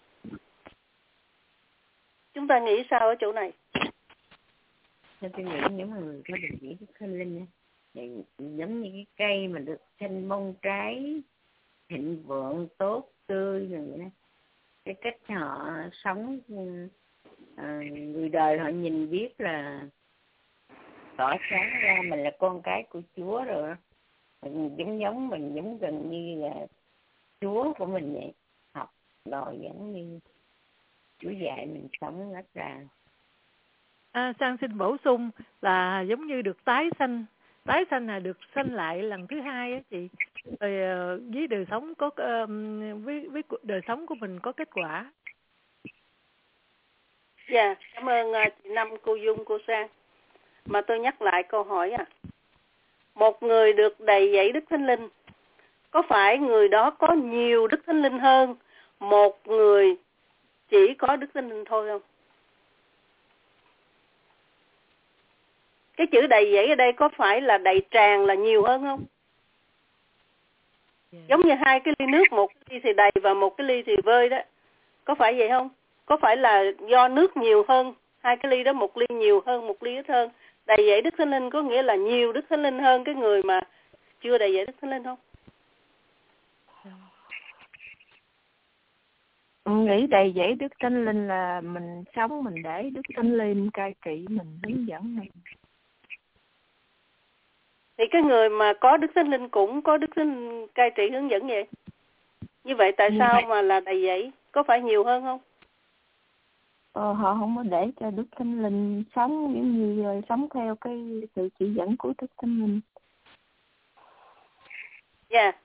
Chúng ta nghĩ sao ở chỗ này? Tôi nghĩ những người có đầy dẫy Đức Thánh Linh thì giống như cái cây mà được xanh bông trái thịnh vượng tốt tươi rồi đó. Cái cách họ sống, à, người đời họ nhìn biết là tỏ sáng ra mình là con cái của Chúa rồi. Mình giống giống mình giống gần như là Chúa của mình vậy. Học đòi giống như Chúa dạy mình sống rất là. À, Sang xin bổ sung là giống như được tái sanh. Tái sanh là được sanh lại lần thứ hai á chị. Rồi với đời sống có với với đời sống của mình có kết quả. Dạ, yeah, cảm ơn chị Năm, cô Dung, cô Sang. Mà tôi nhắc lại câu hỏi à. Một người được đầy dẫy Đức Thánh Linh, có phải người đó có nhiều Đức Thánh Linh hơn một người chỉ có Đức Thánh Linh thôi không? Cái chữ đầy dẫy ở đây có phải là đầy tràn là nhiều hơn không? Yeah. Giống như hai cái ly nước, một cái ly thì đầy và một cái ly thì vơi đó. Có phải vậy không? Có phải là do nước nhiều hơn, hai cái ly đó một ly nhiều hơn, một ly ít hơn? Đầy dẫy Đức Thánh Linh có nghĩa là nhiều Đức Thánh Linh hơn cái người mà chưa đầy dẫy Đức Thánh Linh không? Mình nghĩ đầy dẫy Đức Thánh Linh là mình sống mình để Đức Thánh Linh cai trị mình, hướng dẫn mình. Thì cái người mà có Đức Thánh Linh cũng có Đức Thánh Linh cai trị hướng dẫn vậy. Như vậy tại Như sao vậy? Mà là đầy dẫy? Có phải nhiều hơn không? Ờ, họ không có để cho Đức Thánh Linh sống giống như sống theo cái sự chỉ dẫn của Đức Thánh Linh. Dạ. Yeah.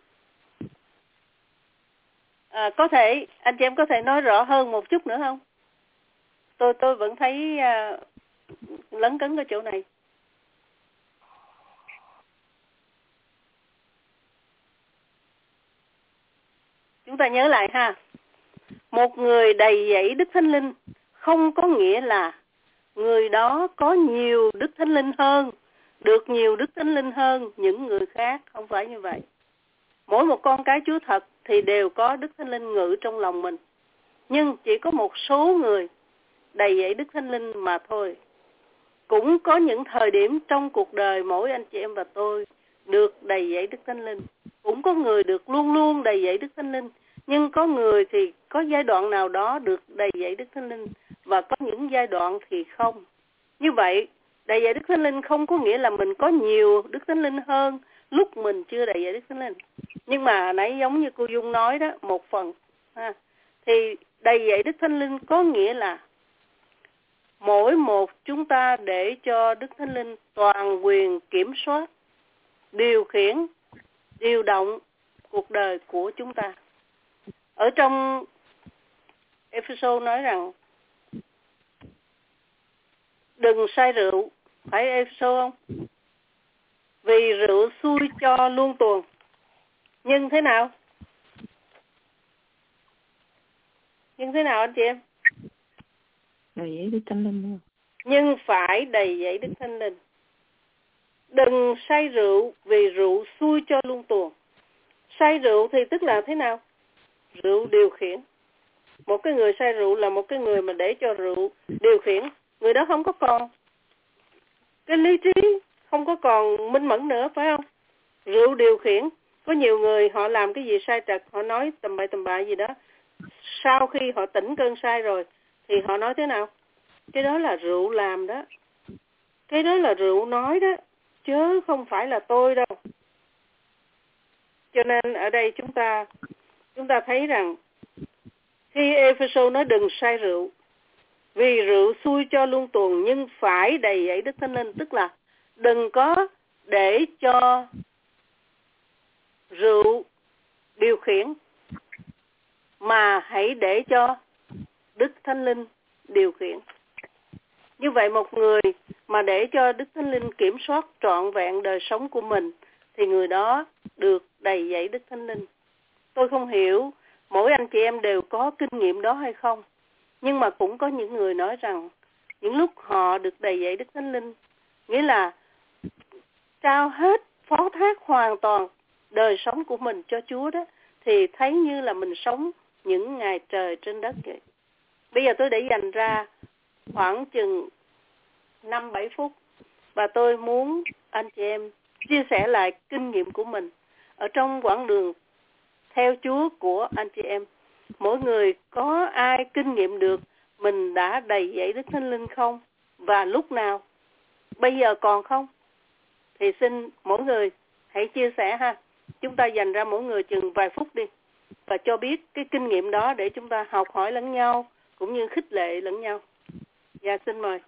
À, có thể anh chị em có thể nói rõ hơn một chút nữa không? Tôi tôi vẫn thấy uh, lấn cấn ở chỗ này. Chúng ta nhớ lại ha. Một người đầy dẫy Đức Thánh Linh không có nghĩa là người đó có nhiều Đức Thánh Linh hơn, được nhiều Đức Thánh Linh hơn những người khác, không phải như vậy. mỗi một con cái Chúa thật thì đều có Đức Thánh Linh ngự trong lòng mình. Nhưng chỉ có một số người đầy dẫy Đức Thánh Linh mà thôi. Cũng có những thời điểm trong cuộc đời mỗi anh chị em và tôi được đầy dẫy Đức Thánh Linh. Cũng có người được luôn luôn đầy dẫy Đức Thánh Linh. Nhưng có người thì có giai đoạn nào đó được đầy dẫy Đức Thánh Linh và có những giai đoạn thì không. Như vậy, đầy dẫy Đức Thánh Linh không có nghĩa là mình có nhiều Đức Thánh Linh hơn lúc mình chưa đầy dẫy Đức Thánh Linh. Nhưng mà nãy giống như cô Dung nói đó, một phần ha, thì đầy dẫy Đức Thánh Linh có nghĩa là mỗi một chúng ta để cho Đức Thánh Linh toàn quyền kiểm soát, điều khiển, điều động cuộc đời của chúng ta. Ở trong Ephesos nói rằng đừng say rượu, phải Ephesos không? Vì rượu xui cho luôn tuồng. Nhưng thế nào? Nhưng thế nào anh chị em? Đầy dẫy Đức Thánh Linh. Nhưng phải đầy dẫy Đức Thánh Linh. Đừng say rượu vì rượu xui cho luôn tuồng. Say rượu thì tức là thế nào? Rượu điều khiển. Một cái người say rượu là một cái người mà để cho rượu điều khiển. Người đó không có còn cái lý trí, không có còn minh mẫn nữa, phải không? Rượu điều khiển. Có nhiều người họ làm cái gì sai trật, họ nói tầm bậy tầm bạ gì đó. Sau khi họ tỉnh cơn say rồi thì họ nói thế nào? Cái đó là rượu làm đó. Cái đó là rượu nói đó. Chứ không phải là tôi đâu. Cho nên ở đây chúng ta chúng ta thấy rằng khi Ephesos nói đừng say rượu, vì rượu xui cho luôn tuồng, nhưng phải đầy dẫy Đức Thánh Linh, tức là đừng có để cho rượu điều khiển, mà hãy để cho Đức Thánh Linh điều khiển. Như vậy một người mà để cho Đức Thánh Linh kiểm soát trọn vẹn đời sống của mình thì người đó được đầy dẫy Đức Thánh Linh. Tôi không hiểu mỗi anh chị em đều có kinh nghiệm đó hay không. Nhưng mà cũng có những người nói rằng những lúc họ được đầy dẫy Đức Thánh Linh, nghĩa là trao hết, phó thác hoàn toàn đời sống của mình cho Chúa đó, thì thấy như là mình sống những ngày trời trên đất vậy. Bây giờ tôi để dành ra khoảng chừng năm bảy phút và tôi muốn anh chị em chia sẻ lại kinh nghiệm của mình ở trong quãng đường theo Chúa của anh chị em. Mỗi người có ai kinh nghiệm được mình đã đầy dẫy Đức Thánh Linh không? Và lúc nào? Bây giờ còn không? Thì xin mỗi người hãy chia sẻ ha. Chúng ta dành ra mỗi người chừng vài phút đi. Và cho biết cái kinh nghiệm đó để chúng ta học hỏi lẫn nhau, cũng như khích lệ lẫn nhau. Dạ, xin mời.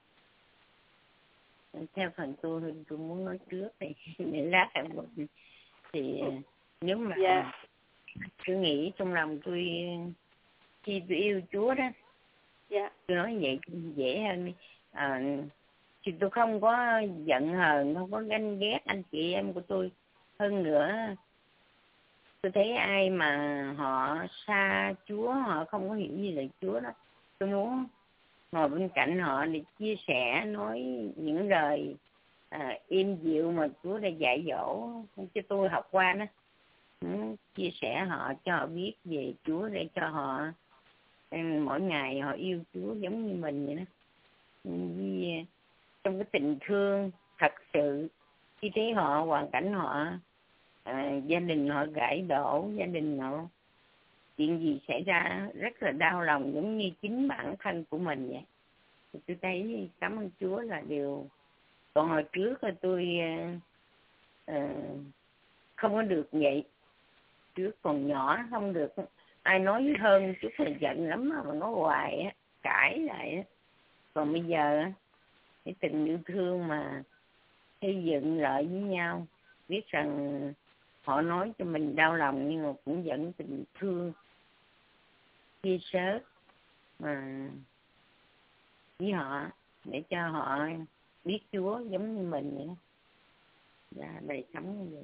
Theo phần tôi, tôi muốn nói trước thì để lát lại một thì nếu mà dạ. Tôi nghĩ trong lòng tôi khi tôi yêu Chúa đó, dạ. Tôi nói vậy dễ hơn. À, thì tôi không có giận hờn, không có ganh ghét anh chị em của tôi. Hơn nữa, tôi thấy ai mà họ xa Chúa, họ không có hiểu gì về Chúa đó, tôi muốn ngồi bên cạnh họ để chia sẻ, nói những lời à, êm dịu mà Chúa đã dạy dỗ cho tôi học qua đó. Muốn chia sẻ họ cho họ biết về Chúa để cho họ mỗi ngày họ yêu Chúa giống như mình vậy đó. Vì trong cái tình thương thật sự, khi thấy họ, hoàn cảnh họ, à, gia đình họ gãy đổ, gia đình họ chuyện gì xảy ra rất là đau lòng, giống như chính bản thân của mình vậy. Thì tôi thấy cảm ơn Chúa là điều. Còn hồi trước là tôi uh, không có được vậy. Trước còn nhỏ không được, ai nói hơn chút là giận lắm mà nói hoài á, cãi lại á. Còn bây giờ cái tình yêu thương mà xây dựng lại với nhau, biết rằng họ nói cho mình đau lòng nhưng mà cũng vẫn tình thương chia sẻ mà với họ để cho họ biết Chúa giống như mình vậy đó. Dạ, đời sống như vậy.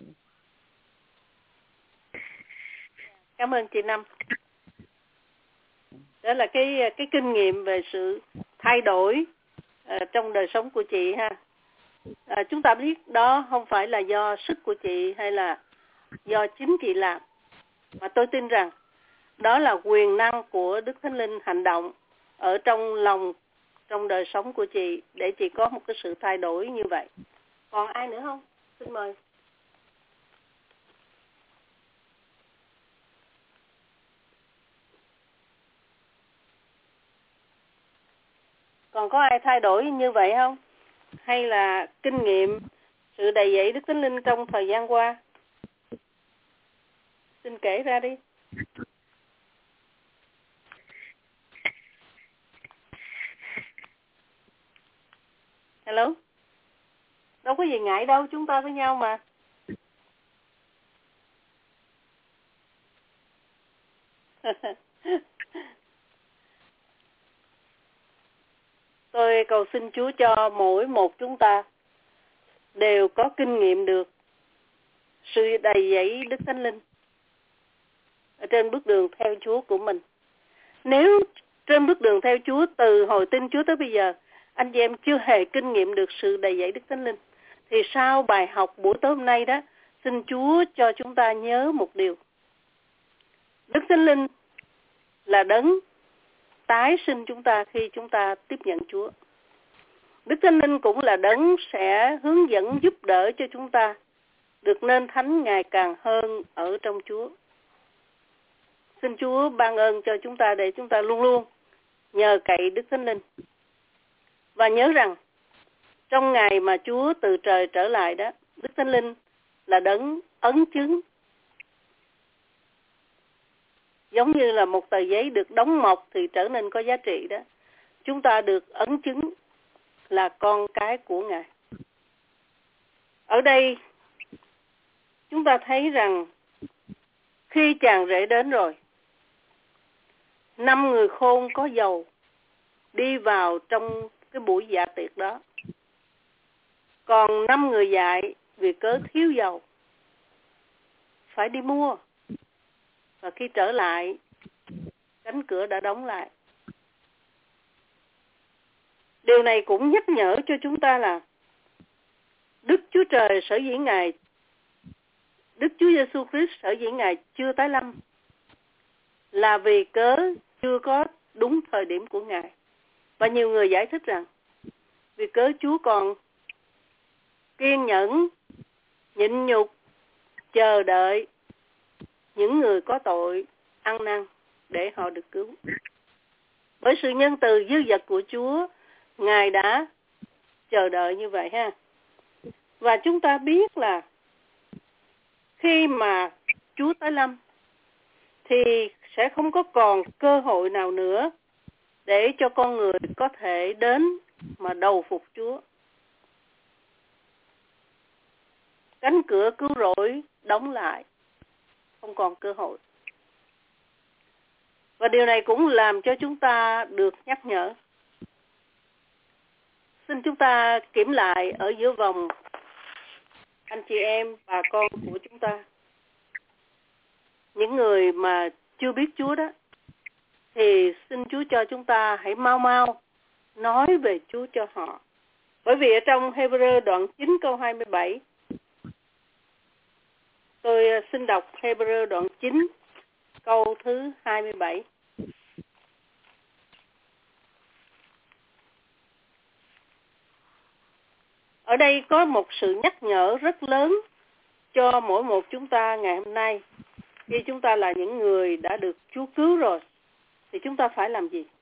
Cảm ơn chị Năm. Đó là cái cái kinh nghiệm về sự thay đổi uh, trong đời sống của chị ha. Uh, chúng ta biết đó không phải là do sức của chị hay là do chính chị làm. Mà tôi tin rằng đó là quyền năng của Đức Thánh Linh hành động ở trong lòng, trong đời sống của chị để chị có một cái sự thay đổi như vậy. Còn ai nữa không? Xin mời. Còn có ai thay đổi như vậy không? Hay là kinh nghiệm sự đầy dẫy Đức Thánh Linh trong thời gian qua? Xin kể ra đi. Hello? Đâu có gì ngại đâu, chúng ta với nhau mà. Tôi cầu xin Chúa cho mỗi một chúng ta đều có kinh nghiệm được sự đầy dẫy Đức Thánh Linh ở trên bước đường theo Chúa của mình. Nếu trên bước đường theo Chúa từ hồi tin Chúa tới bây giờ, anh chị em chưa hề kinh nghiệm được sự đầy dẫy Đức Thánh Linh, thì sau bài học buổi tối hôm nay đó, xin Chúa cho chúng ta nhớ một điều. Đức Thánh Linh là đấng tái sinh chúng ta khi chúng ta tiếp nhận Chúa. Đức Thánh Linh cũng là đấng sẽ hướng dẫn giúp đỡ cho chúng ta được nên thánh ngày càng hơn ở trong Chúa. Xin Chúa ban ơn cho chúng ta để chúng ta luôn luôn nhờ cậy Đức Thánh Linh. Và nhớ rằng trong ngày mà Chúa từ trời trở lại đó, Đức Thánh Linh là đấng ấn chứng. Giống như là một tờ giấy được đóng mộc thì trở nên có giá trị đó. Chúng ta được ấn chứng là con cái của Ngài. Ở đây chúng ta thấy rằng khi chàng rể đến rồi, năm người khôn có dầu đi vào trong cái buổi dạ tiệc đó. Còn năm người dại vì cớ thiếu dầu phải đi mua. Và khi trở lại, cánh cửa đã đóng lại. Điều này cũng nhắc nhở cho chúng ta là Đức Chúa Trời sở dĩ Ngài, Đức Chúa Giêsu Christ sở dĩ Ngài chưa tái lâm là vì cớ chưa có đúng thời điểm của Ngài. Và nhiều người giải thích rằng vì cớ Chúa còn kiên nhẫn, nhịn nhục, chờ đợi những người có tội ăn năn để họ được cứu. Bởi sự nhân từ dư dật của Chúa, Ngài đã chờ đợi như vậy ha. Và chúng ta biết là khi mà Chúa tái lâm thì sẽ không có còn cơ hội nào nữa để cho con người có thể đến mà đầu phục Chúa. Cánh cửa cứu rỗi đóng lại, không còn cơ hội. Và điều này cũng làm cho chúng ta được nhắc nhở. Xin chúng ta kiểm lại ở giữa vòng anh chị em, bà con của chúng ta. Những người mà chưa biết Chúa đó, thì xin Chúa cho chúng ta hãy mau mau nói về Chúa cho họ. Bởi vì ở trong Hebrew đoạn chín câu hai mươi bảy, tôi xin đọc Hebrew đoạn chín câu thứ hai mươi bảy. Ở đây có một sự nhắc nhở rất lớn cho mỗi một chúng ta ngày hôm nay. Khi chúng ta là những người đã được Chúa cứu rồi, thì chúng ta phải làm gì?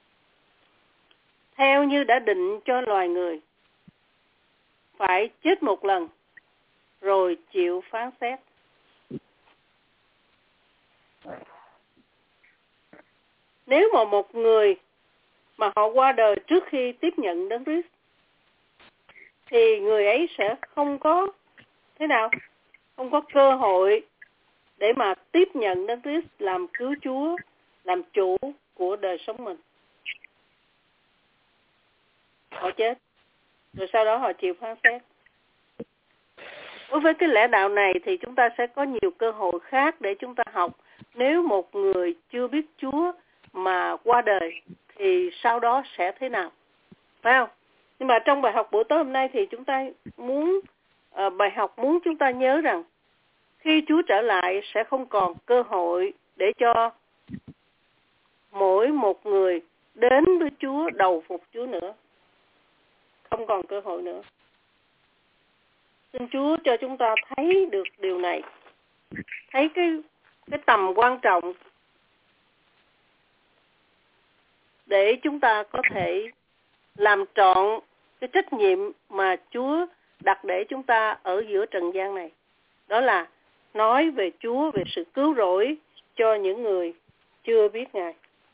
Theo như đã định cho loài người, phải chết một lần, rồi chịu phán xét. Nếu mà một người mà họ qua đời trước khi tiếp nhận Đấng Christ, thì người ấy sẽ không có thế nào? Không có cơ hội để mà tiếp nhận Đấng Christ làm cứu Chúa, làm chủ của đời sống mình. Họ chết, rồi sau đó họ chịu phán xét. Đối với cái lẽ đạo này thì chúng ta sẽ có nhiều cơ hội khác để chúng ta học. Nếu một người chưa biết Chúa mà qua đời thì sau đó sẽ thế nào? Phải không? Nhưng mà trong bài học buổi tối hôm nay thì chúng ta muốn, uh, bài học muốn chúng ta nhớ rằng khi Chúa trở lại sẽ không còn cơ hội để cho mỗi một người đến với Chúa, đầu phục Chúa nữa. Không còn cơ hội nữa. Xin Chúa cho chúng ta thấy được điều này. Thấy cái, cái tầm quan trọng để chúng ta có thể làm trọn cái trách nhiệm mà Chúa đặt để chúng ta ở giữa trần gian này. Đó là nói về Chúa, về sự cứu rỗi cho những người chưa biết Ngài.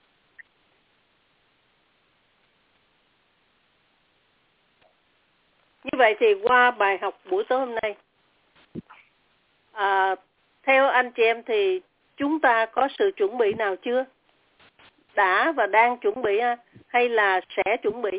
Như vậy thì qua bài học buổi tối hôm nay, à, theo anh chị em thì chúng ta có sự chuẩn bị nào chưa? Đã và đang chuẩn bị hay là sẽ chuẩn bị?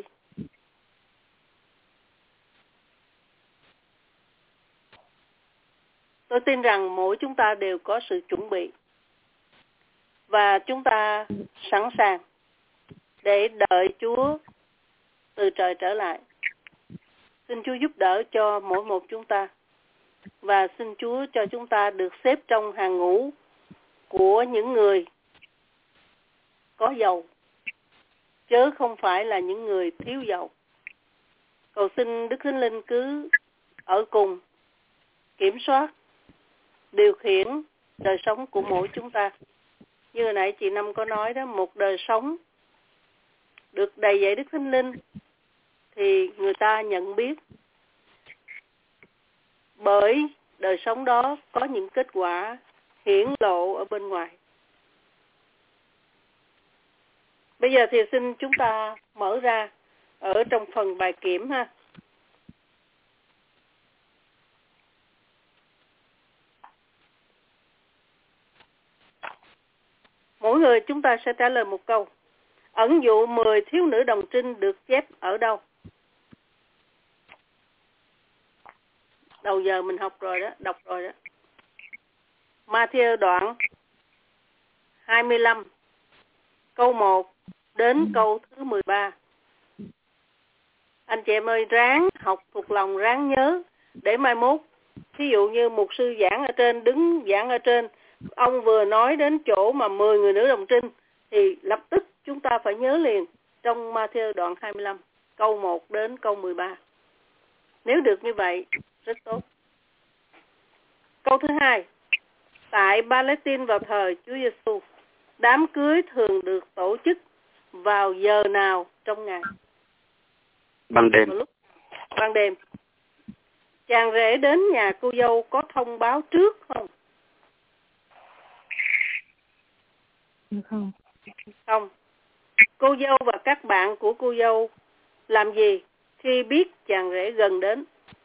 Tôi tin rằng mỗi chúng ta đều có sự chuẩn bị. Và chúng ta sẵn sàng để đợi Chúa từ trời trở lại. Xin Chúa giúp đỡ cho mỗi một chúng ta. Và xin Chúa cho chúng ta được xếp trong hàng ngũ của những người có dầu, chớ không phải là những người thiếu dầu. Cầu xin Đức Thánh Linh cứ ở cùng, kiểm soát, điều khiển đời sống của mỗi chúng ta. Như hồi nãy chị Năm có nói đó, một đời sống được đầy dẫy Đức Thánh Linh thì người ta nhận biết bởi đời sống đó có những kết quả hiển lộ ở bên ngoài. Bây giờ thì xin chúng ta mở ra ở trong phần bài kiểm ha. Mỗi người chúng ta sẽ trả lời một câu. Ẩn dụ mười thiếu nữ đồng trinh được chép ở đâu? Đầu giờ mình học rồi đó, đọc rồi đó. Ma-thi-ơ đoạn hai mươi lăm, câu một đến câu thứ mười ba. Anh chị em ơi, ráng học thuộc lòng, ráng nhớ để mai mốt, ví dụ như mục sư giảng ở trên, đứng giảng ở trên, ông vừa nói đến chỗ mà mười người nữ đồng trinh thì lập tức chúng ta phải nhớ liền trong Ma-thi-ơ đoạn hai mươi lăm, câu một đến câu mười ba. Nếu được như vậy, rất tốt. Câu thứ hai, tại Palestine vào thời Chúa Giêsu, đám cưới thường được tổ chức vào giờ nào trong ngày? Ban đêm. Lúc ban đêm. Chàng rể đến nhà cô dâu có thông báo trước không? Không. Không. Cô dâu và các bạn của cô dâu làm gì khi biết chàng rể gần đến?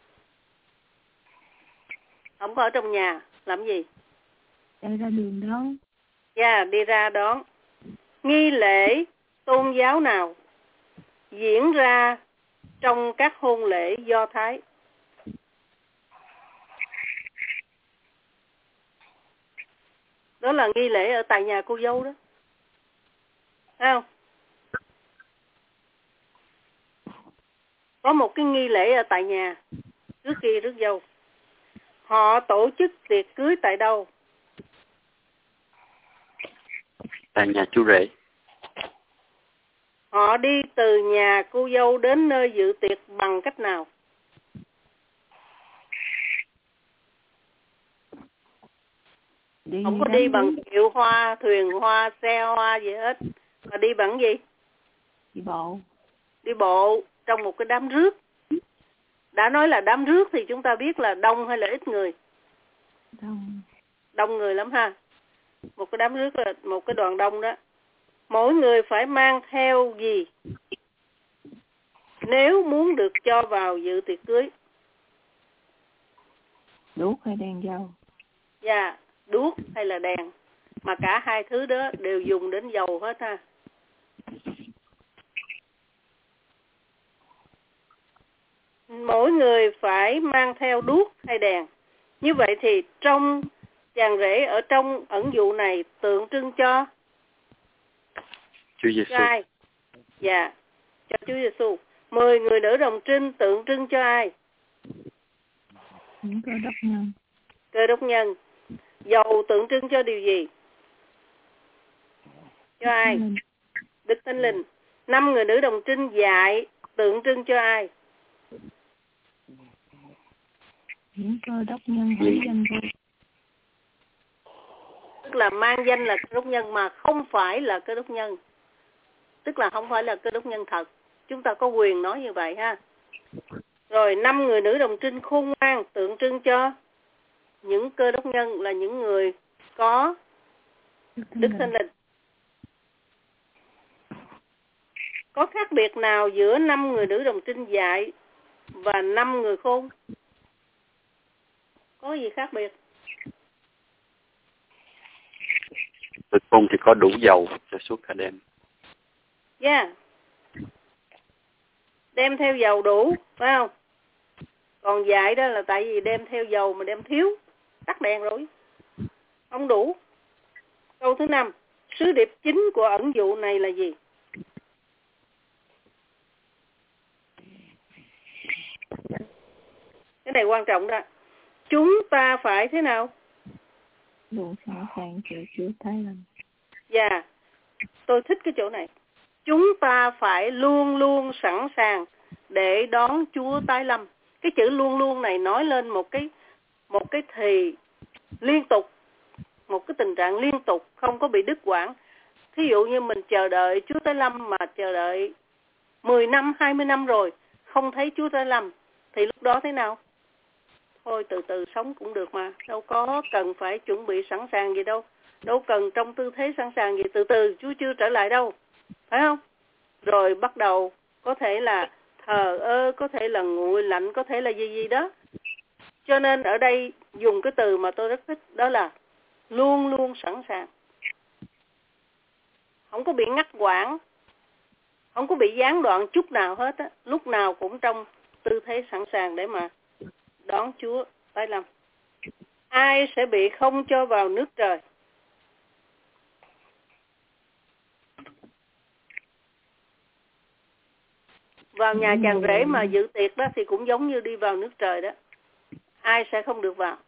Không có ở trong nhà, làm gì? Chạy ra đường đón. Dạ, yeah, đi ra đón. Nghi lễ tôn giáo nào diễn ra trong các hôn lễ Do Thái? Đó là nghi lễ ở tại nhà cô dâu đó. Thấy không? Có một cái nghi lễ ở tại nhà trước khi rước dâu. Họ tổ chức tiệc cưới tại đâu? Tại nhà chú rể. Họ đi từ nhà cô dâu đến nơi dự tiệc bằng cách nào? Đi không có đi bằng kiệu hoa, thuyền hoa, xe hoa gì hết. Mà đi bằng gì? Đi bộ. Đi bộ trong một cái đám rước. Đã nói là đám rước thì chúng ta biết là đông hay là ít người? Đông. Đông người lắm ha. Một cái đám rước là một cái đoàn đông đó. Mỗi người phải mang theo gì nếu muốn được cho vào dự tiệc cưới? Đuốc hay đèn dầu? Dạ, yeah, đuốc hay là đèn. Mà cả hai thứ đó đều dùng đến dầu hết ha. Mỗi người phải mang theo đuốc hay đèn. Như vậy thì trong chàng rể ở trong ẩn dụ này tượng trưng cho Chúa Giêsu. ai? Dạ, cho Chúa Giêsu. Mười người nữ đồng trinh tượng trưng cho ai? Những cơ đốc nhân. Cơ đốc nhân. Dầu tượng trưng cho điều gì? Cho ai? Đức Thánh Linh. Năm người nữ đồng trinh dạy tượng trưng cho ai? Những cơ đốc nhân hữu danh thôi. Tức là mang danh là cơ đốc nhân mà không phải là cơ đốc nhân. Tức là không phải là cơ đốc nhân thật. Chúng ta có quyền nói như vậy ha. Rồi năm người nữ đồng trinh khôn ngoan tượng trưng cho những cơ đốc nhân là những người có Đức Thánh Linh. Có khác biệt nào giữa năm người nữ đồng trinh dạy và năm người khôn? Có gì khác biệt? Người khôn thì có đủ dầu cho suốt cả đêm. Yeah. Đem theo dầu đủ, phải không? Còn dạy đó là tại vì đem theo dầu mà đem thiếu, tắt đèn rồi, không đủ. Câu thứ năm, sứ điệp chính của ẩn dụ này là gì? Cái này quan trọng đó. Chúng ta phải thế nào? Luôn sẵn sàng chờ Chúa tái lâm. Dạ, yeah. Tôi thích cái chỗ này. Chúng ta phải luôn luôn sẵn sàng để đón Chúa tái lâm. Cái chữ luôn luôn này nói lên một cái một cái thì liên tục, một cái tình trạng liên tục, không có bị đứt quãng. Thí dụ như mình chờ đợi Chúa tái lâm mà chờ đợi mười năm, hai mươi năm rồi, không thấy Chúa tái lâm, thì lúc đó thế nào? Thôi từ từ sống cũng được mà, đâu có cần phải chuẩn bị sẵn sàng gì đâu. Đâu cần trong tư thế sẵn sàng gì, từ từ Chúa chưa trở lại đâu, phải không? Rồi bắt đầu có thể là thờ ơ, có thể là nguội lạnh, có thể là gì gì đó. Cho nên ở đây dùng cái từ mà tôi rất thích, đó là luôn luôn sẵn sàng. Không có bị ngắt quãng, không có bị gián đoạn chút nào hết á. Lúc nào cũng trong tư thế sẵn sàng để mà đón Chúa tái lâm. Ai sẽ bị không cho vào nước trời? Vào nhà chàng rể mà dự tiệc đó thì cũng giống như đi vào nước trời đó. Ai sẽ không được vào?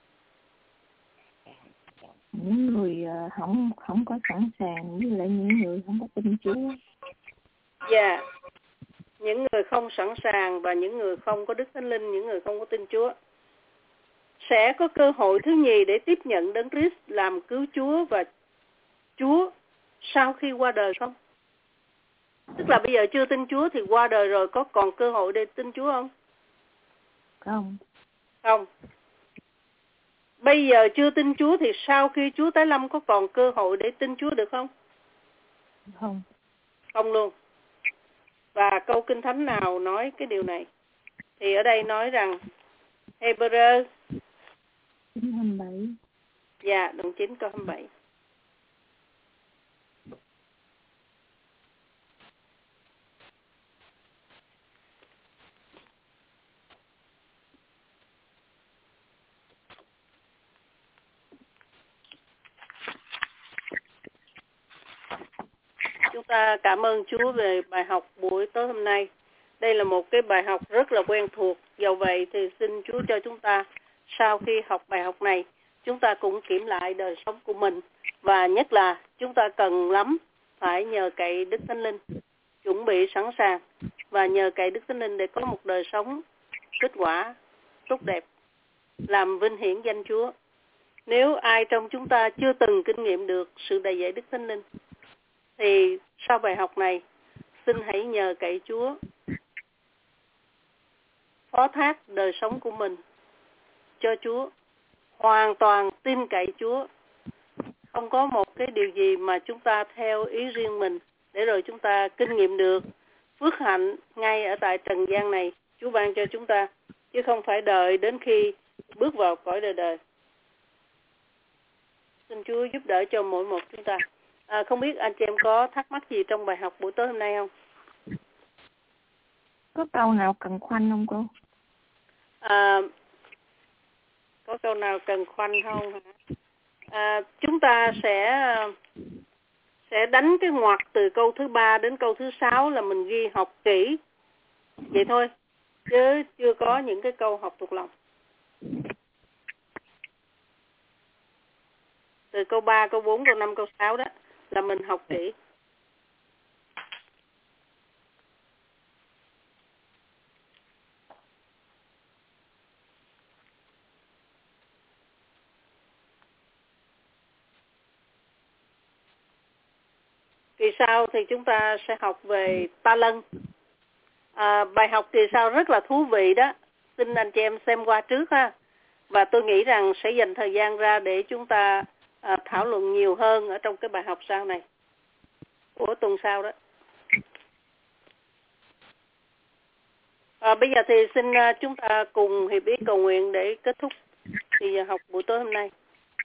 Những người không không có sẵn sàng, với lại những người không có tin Chúa. Dạ, yeah. Những người không sẵn sàng và những người không có Đức Thánh Linh, những người không có tin Chúa sẽ có cơ hội thứ nhì để tiếp nhận Đấng Christ làm cứu Chúa và Chúa sau khi qua đời không? Tức là bây giờ chưa tin Chúa thì qua đời rồi, có còn cơ hội để tin Chúa không? Không. Không. Bây giờ chưa tin Chúa thì sau khi Chúa tái lâm có còn cơ hội để tin Chúa được không? Không. Không luôn. Và câu Kinh Thánh nào nói cái điều này? Thì ở đây nói rằng Hebrew chín hai mươi bảy. Dạ, đoạn chín câu hai mươi bảy. Chúng ta cảm ơn Chúa về bài học buổi tối hôm nay. Đây là một cái bài học rất là quen thuộc. Dầu vậy thì xin Chúa cho chúng ta sau khi học bài học này, chúng ta cũng kiểm lại đời sống của mình. Và nhất là chúng ta cần lắm phải nhờ cậy Đức Thánh Linh, chuẩn bị sẵn sàng và nhờ cậy Đức Thánh Linh để có một đời sống kết quả tốt đẹp, làm vinh hiển danh Chúa. Nếu ai trong chúng ta chưa từng kinh nghiệm được sự đầy dạy Đức Thánh Linh, thì sau bài học này, xin hãy nhờ cậy Chúa, phó thác đời sống của mình cho Chúa, hoàn toàn tin cậy Chúa. Không có một cái điều gì mà chúng ta theo ý riêng mình, để rồi chúng ta kinh nghiệm được phước hạnh ngay ở tại trần gian này, Chúa ban cho chúng ta, chứ không phải đợi đến khi bước vào cõi đời đời. Xin Chúa giúp đỡ cho mỗi một chúng ta. À, không biết anh chị em có thắc mắc gì trong bài học buổi tối hôm nay không? Có câu nào cần khoanh không cô? À, có câu nào cần khoanh không hả? À, chúng ta sẽ sẽ đánh cái ngoặc từ câu thứ ba đến câu thứ sáu là mình ghi học kỹ vậy thôi, chứ chưa có những cái câu học thuộc lòng. từ câu ba, câu bốn, câu năm, câu sáu đó là mình học kỹ. Kỳ sau thì chúng ta sẽ học về ta lân. À, bài học kỳ sau rất là thú vị đó. Xin anh chị em xem qua trước ha. Và tôi nghĩ rằng sẽ dành thời gian ra để chúng ta à, thảo luận nhiều hơn ở trong cái bài học sau này, của tuần sau đó. À, bây giờ thì xin uh, chúng ta cùng hiệp ý cầu nguyện để kết thúc thì học buổi tối hôm nay.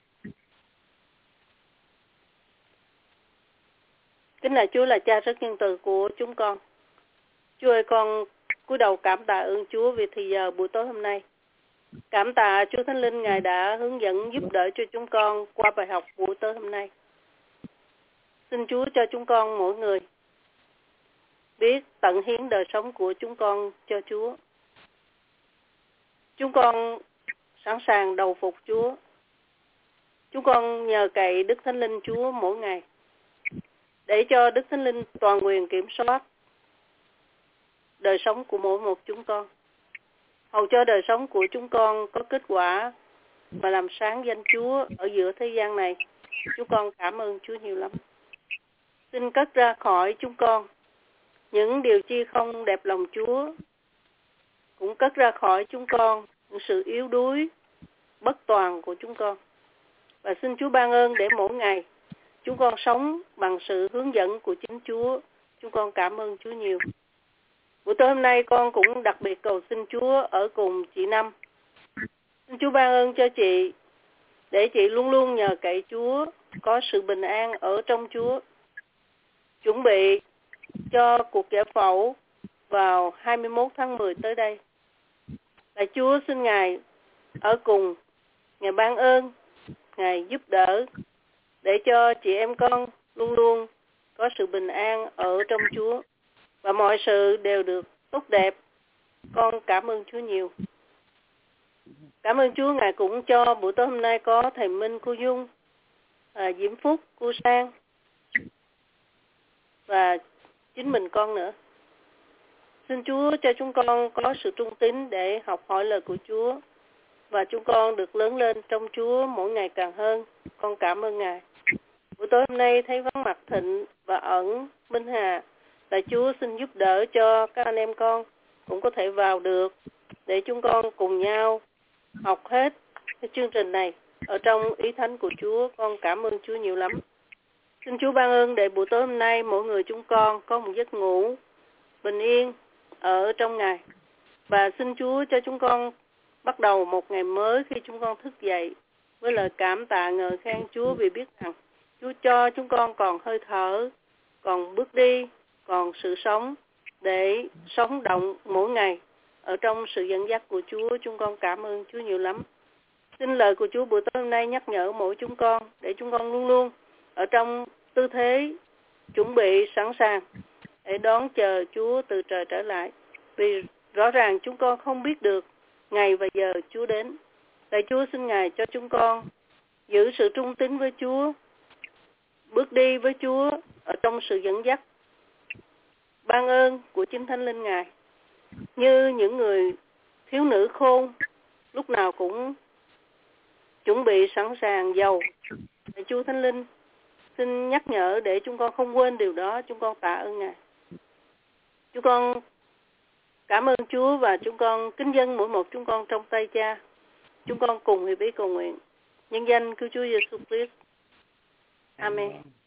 Kính lạy Chúa là Cha rất nhân từ của chúng con. Chúa ơi, con cúi đầu cảm tạ ơn Chúa vì thì giờ buổi tối hôm nay. Cảm tạ Chúa Thánh Linh, Ngài đã hướng dẫn giúp đỡ cho chúng con qua bài học buổi tối hôm nay. Xin Chúa cho chúng con mỗi người biết tận hiến đời sống của chúng con cho Chúa. Chúng con sẵn sàng đầu phục Chúa. Chúng con nhờ cậy Đức Thánh Linh Chúa mỗi ngày, để cho Đức Thánh Linh toàn quyền kiểm soát đời sống của mỗi một chúng con, hầu cho đời sống của chúng con có kết quả và làm sáng danh Chúa ở giữa thế gian này. Chúng con cảm ơn Chúa nhiều lắm. Xin cất ra khỏi chúng con những điều chi không đẹp lòng Chúa, cũng cất ra khỏi chúng con những sự yếu đuối, bất toàn của chúng con. Và xin Chúa ban ơn để mỗi ngày chúng con sống bằng sự hướng dẫn của chính Chúa. Chúng con cảm ơn Chúa nhiều. Buổi tối hôm nay con cũng đặc biệt cầu xin Chúa ở cùng chị Năm. Xin Chúa ban ơn cho chị, để chị luôn luôn nhờ cậy Chúa, có sự bình an ở trong Chúa, chuẩn bị cho cuộc giải phẫu vào hai mươi mốt tháng mười tới đây. Lạy Chúa, xin Ngài ở cùng, Ngài ban ơn, Ngài giúp đỡ, để cho chị em con luôn luôn có sự bình an ở trong Chúa, và mọi sự đều được tốt đẹp. Con cảm ơn Chúa nhiều. Cảm ơn Chúa, Ngài cũng cho buổi tối hôm nay có thầy Minh, cô Dung, à, Diễm Phúc, cô Sang và chính mình con nữa. Xin Chúa cho chúng con có sự trung tín để học hỏi lời của Chúa, và chúng con được lớn lên trong Chúa mỗi ngày càng hơn. Con cảm ơn Ngài. Buổi tối hôm nay thấy vắng mặt Thịnh và Ẩn, Minh Hà, là Chúa xin giúp đỡ cho các anh em con cũng có thể vào được, để chúng con cùng nhau học hết cái chương trình này ở trong ý thánh của Chúa. Con cảm ơn Chúa nhiều lắm. Xin Chúa ban ơn để buổi tối hôm nay mỗi người chúng con có một giấc ngủ bình yên ở trong Ngài. Và xin Chúa cho chúng con bắt đầu một ngày mới khi chúng con thức dậy với lời cảm tạ ngợi khen Chúa, vì biết rằng Chúa cho chúng con còn hơi thở, còn bước đi, còn sự sống để sống động mỗi ngày ở trong sự dẫn dắt của Chúa. Chúng con cảm ơn Chúa nhiều lắm. Xin lời của Chúa buổi tối hôm nay nhắc nhở mỗi chúng con, để chúng con luôn luôn ở trong tư thế chuẩn bị sẵn sàng để đón chờ Chúa từ trời trở lại. Vì rõ ràng chúng con không biết được ngày và giờ Chúa đến. Lạy Chúa, xin Ngài cho chúng con giữ sự trung tín với Chúa, bước đi với Chúa ở trong sự dẫn dắt, ban ơn của chính Thánh Linh Ngài, như những người thiếu nữ khôn lúc nào cũng chuẩn bị sẵn sàng dầu. Lạy Chúa Thánh Linh, xin nhắc nhở để chúng con không quên điều đó. Chúng con tạ ơn Ngài. Chúng con cảm ơn Chúa, và chúng con kính dâng mỗi một chúng con trong tay Cha. Chúng con cùng hiệp ý cầu nguyện nhân danh cứu Chúa Giêsu Christ. Amen.